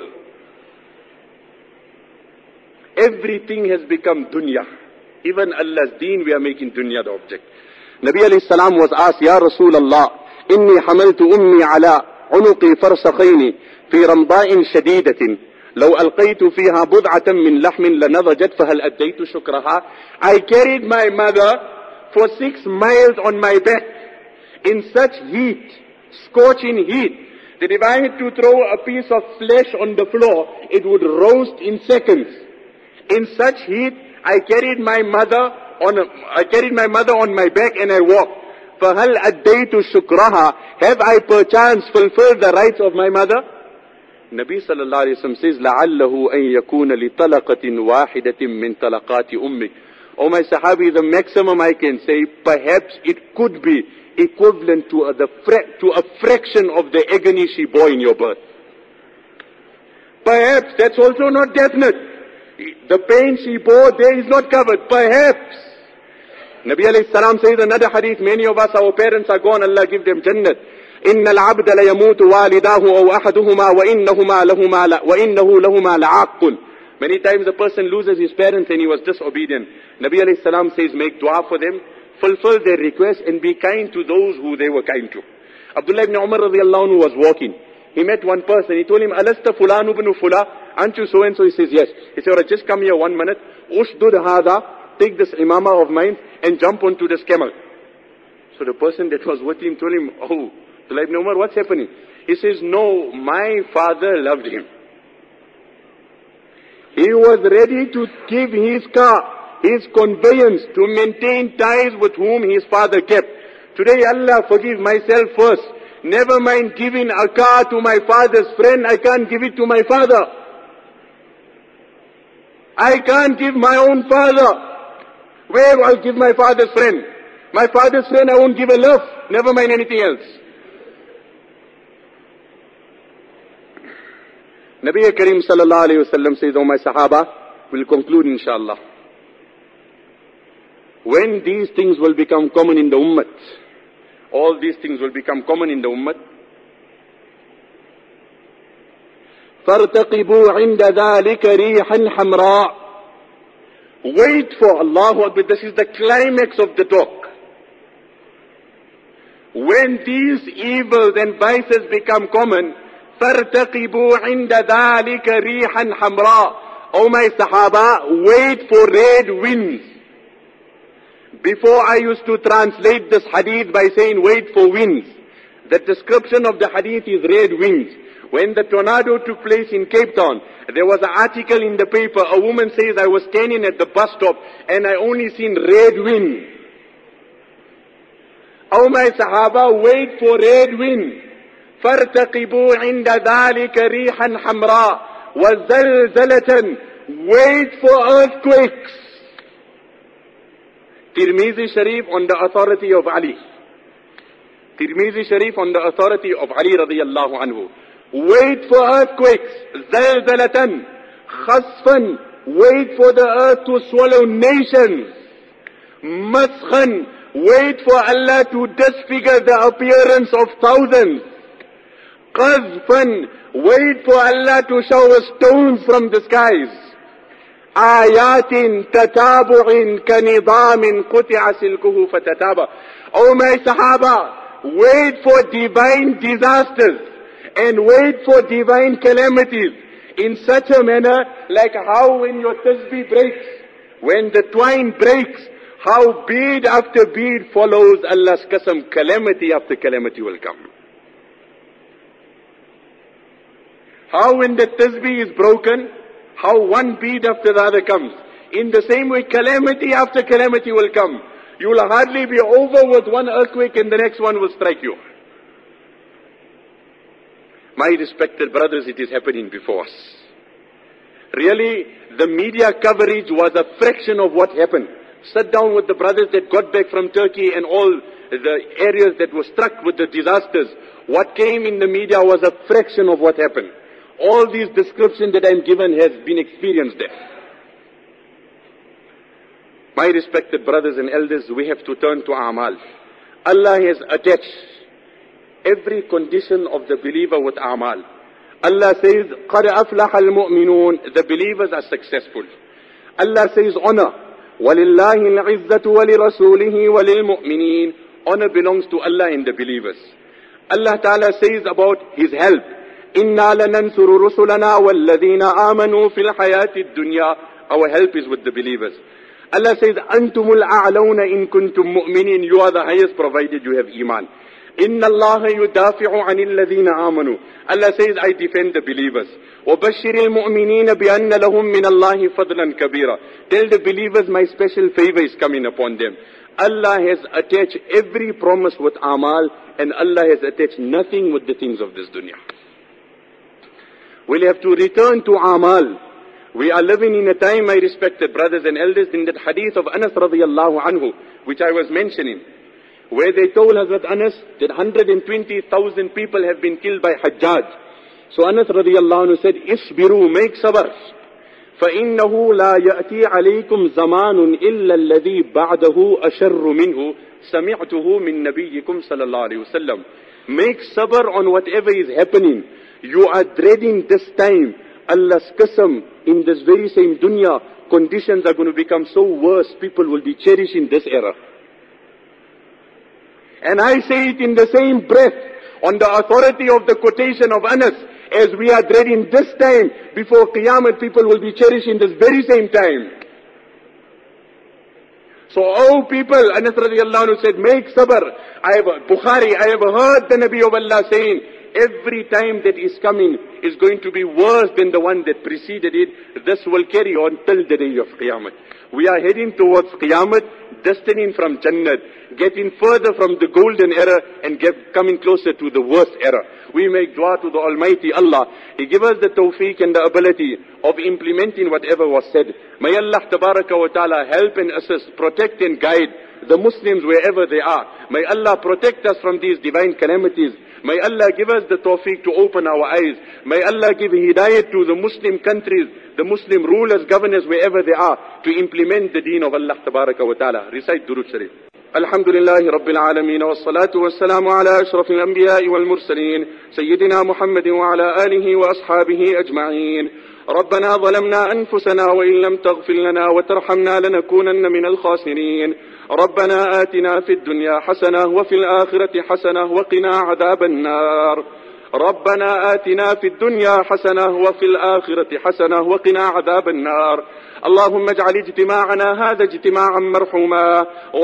Everything has become dunya. Even Allah's deen, we are making dunya the object. Nabi alayhi salam was asked, Ya Rasulullah, inni hamaltu ummi ala unuqi farsakhaini fi ramda'in shadidatin. لو ألقيت فيها بضعة من لحم لنضجت فهل أديت شكرها. I carried my mother for 6 miles on my back in such heat, scorching heat, that if I had to throw a piece of flesh on the floor, it would roast in seconds. In such heat, I carried my mother on my back and I walked. فهل أديت شكرها. Have I perchance fulfilled the rights of my mother? Nabi sallallahu alayhi wa sallam says, لَعَلَّهُ أَن يَكُونَ لِطَلَقَةٍ وَاحِدَةٍ مِّن طَلَقَاتِ أُمِّكَ. Oh my Sahabi, the maximum I can say, perhaps it could be equivalent to a fraction of the agony she bore in your birth. Perhaps, that's also not definite. The pain she bore there is not covered. Perhaps. Nabi alayhi salam says another hadith, many of us, our parents are gone, Allah give them Jannat. إن العبد ليموت والداه أو أحدهما وإنه لهما لعاق. Many times a person loses his parents and he was disobedient. Nabi alayhi salam says, make dua for them, fulfill their request and be kind to those who they were kind to. Abdullah ibn Umar radiallahu anhu was walking. He met one person. He told him, Alasta fulanu ibn fula, aren't you so and so? He says, yes. He said, alright, just come here 1 minute. Ushdud hada, take this imama of mine and jump onto this camel. So the person that was with him told him, oh, Abdullah ibn Umar, what's happening? He says, no, my father loved him. He was ready to give his car, his conveyance, to maintain ties with whom his father kept. Today, Allah forgive myself first. Never mind giving a car to my father's friend, I can't give it to my father. I can't give my own father. Where I'll give my father's friend? My father's friend I won't give a love, never mind anything else. Nabi Kareem sallallahu alayhi wa sallam says, oh my Sahaba, we'll conclude inshallah. When these things will become common in the ummah, all these things will become common in the ummah. فَارْتَقِبُوا عِنْدَ ذَلِكَ رِيحًا حَمْرَاءً. Wait for Allahu Akbar. This is the climax of the talk. When these evils and vices become common, فَارْتَقِبُوا عِنْدَ ذَلِكَ رِيحًا حَمْرَاءً. Oh my Sahaba, wait for red winds. Before I used to translate this hadith by saying wait for winds. The description of the hadith is red winds. When the tornado took place in Cape Town, there was an article in the paper. A woman says, I was standing at the bus stop and I only seen red wind. Oh my Sahaba, wait for red wind. فَارْتَقِبُوا عِنْدَ ذَلِكَ رِيحًا حَمْرَاءً وَزَلْزَلَةً. Wait for earthquakes. Tirmizi Sharif on the authority of Ali. Tirmizi Sharif on the authority of Ali radiyallahu anhu. Wait for earthquakes. زَلْزَلَةً خَسْفًا. Wait for the earth to swallow nations. مَسْخًا. Wait for Allah to disfigure the appearance of thousands. قَذْفًا. Wait for Allah to shower stones from the skies. آيَاتٍ تَتَابُعٍ كَنِظَامٍ قُطِعَ سِلْكُهُ فَتَتَابَ. Oh my Sahaba, wait for divine disasters and wait for divine calamities in such a manner like how when your tasbih breaks, when the twine breaks, how bead after bead follows Allah's qasam, calamity after calamity will come. How when the tasbih is broken, how one bead after the other comes. In the same way, calamity after calamity will come. You will hardly be over with one earthquake and the next one will strike you. My respected brothers, it is happening before us. Really, the media coverage was a fraction of what happened. Sit down with the brothers that got back from Turkey and all the areas that were struck with the disasters. What came in the media was a fraction of what happened. All these descriptions that I'm given has been experienced there. My respected brothers and elders, we have to turn to A'mal. Allah has attached every condition of the believer with a'mal. Allah says, قَدْ أَفْلَحَ الْمُؤْمِنُونَ, the believers are successful. Allah says honor, وَلِلَّهِ الْعِزَّةُ وَلِرَسُولِهِ وَلِلْمُؤْمِنِينَ, honor belongs to Allah and the believers. Allah Ta'ala says about His help, إِنَّا لَنَنْصُرُ رُسُلَنَا وَالَّذِينَ آمَنُوا فِي الْحَيَاةِ الدُّنْيَا, our help is with the believers. Allah says, أَنْتُمُ الْأَعْلَوْنَ إِن كُنْتُم مُؤْمِنِينَ, you are the highest provided you have iman. إِنَّ اللَّهَ يُدَافِعُ عَنِ الَّذِينَ آمَنُوا, Allah says, I defend the believers. وَبَشِّرِ الْمُؤْمِنِينَ بِأَنَّ لَهُم مِّنَ اللَّهِ فَضْلًا كَبِيرًا, tell the believers my special favor is coming upon them. Allah has attached every promise with amal, and Allah has attached nothing with the things of this dunya. We'll have to return to amal. We are living in a time, my respected brothers and elders, in that hadith of Anas radiallahu anhu, which I was mentioning, where they told Hazrat Anas that 120,000 people have been killed by Hajjaj. So Anas radiallahu anhu said, Isbiru, make sabr. فَإِنَّهُ لَا يَأْتِي عَلَيْكُمْ زَمَانٌ إِلَّا الَّذِي بَعْدَهُ أَشَرُّ مِنْهُ سَمِعْتُهُ مِنْ نَبِيِّكُمْ صَلَى اللَّهُ عَلَيْهِ وَسَلَّمْ. Make sabr on whatever is happening. You are dreading this time. Allah's qasam, in this very same dunya, conditions are going to become so worse, people will be cherishing this era. And I say it in the same breath, on the authority of the quotation of Anas, as we are dreading this time, before Qiyamah, people will be cherishing this very same time. So, oh people, Anas radiallahu anhu said, make sabr. I have heard the Nabi of Allah saying, every time that is coming is going to be worse than the one that preceded it. This will carry on till the day of Qiyamah. We are heading towards Qiyamah, destining from Jannat, getting further from the golden era and coming closer to the worst era. We make dua to the Almighty Allah. He give us the tawfiq and the ability of implementing whatever was said. May Allah tabaraka wa ta'ala help and assist, protect and guide the Muslims wherever they are. May Allah protect us from these divine calamities. May Allah give us the tawfiq to open our eyes. May Allah give hidayat to the Muslim countries, the Muslim rulers, governors, wherever they are, to implement the deen of Allah tabaraka wa ta'ala. Recite Durood Sharif. Alhamdulillahi Rabbil Alameen, wa salatu wa salamu ala ashrafil anbiya'i wal mursaleen, Sayyidina Muhammadin wa ala alihi wa ashabihi ajma'een. ربنا ظلمنا أنفسنا وإن لم تغفر لنا وترحمنا لنكونن من الخاسرين. ربنا آتنا في الدنيا حسنة وفي الآخرة حسنة وقنا عذاب النار. ربنا آتنا في الدنيا حسنة وفي الآخرة حسنة وقنا عذاب النار. اللهم اجعل اجتماعنا هذا اجتماعا مرحوما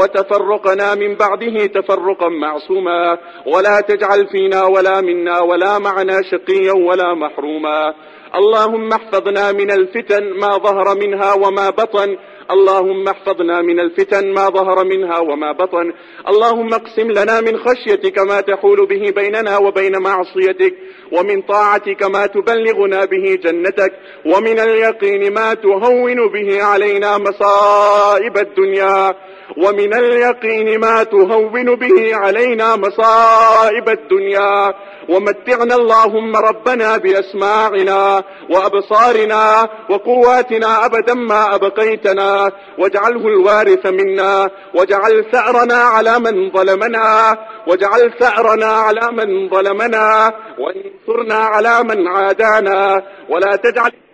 وتفرقنا من بعده تفرقا معصوما ولا تجعل فينا ولا منا ولا معنا شقيا ولا محروما. اللهم احفظنا من الفتن ما ظهر منها وما بطن. اللهم احفظنا من الفتن ما ظهر منها وما بطن. اللهم اقسم لنا من خشيتك ما تحول به بيننا وبين معصيتك ومن طاعتك ما تبلغنا به جنتك ومن اليقين ما تهون به علينا مصائب الدنيا ومن اليقين ما تهون به علينا مصائب الدنيا ومتعنا اللهم ربنا بأسماعنا وأبصارنا وقواتنا أبدا ما أبقيتنا واجعله الوارث منا واجعل ثأرنا على من ظلمنا واجعل ثأرنا على من ظلمنا وانصرنا على من عادانا ولا تجعل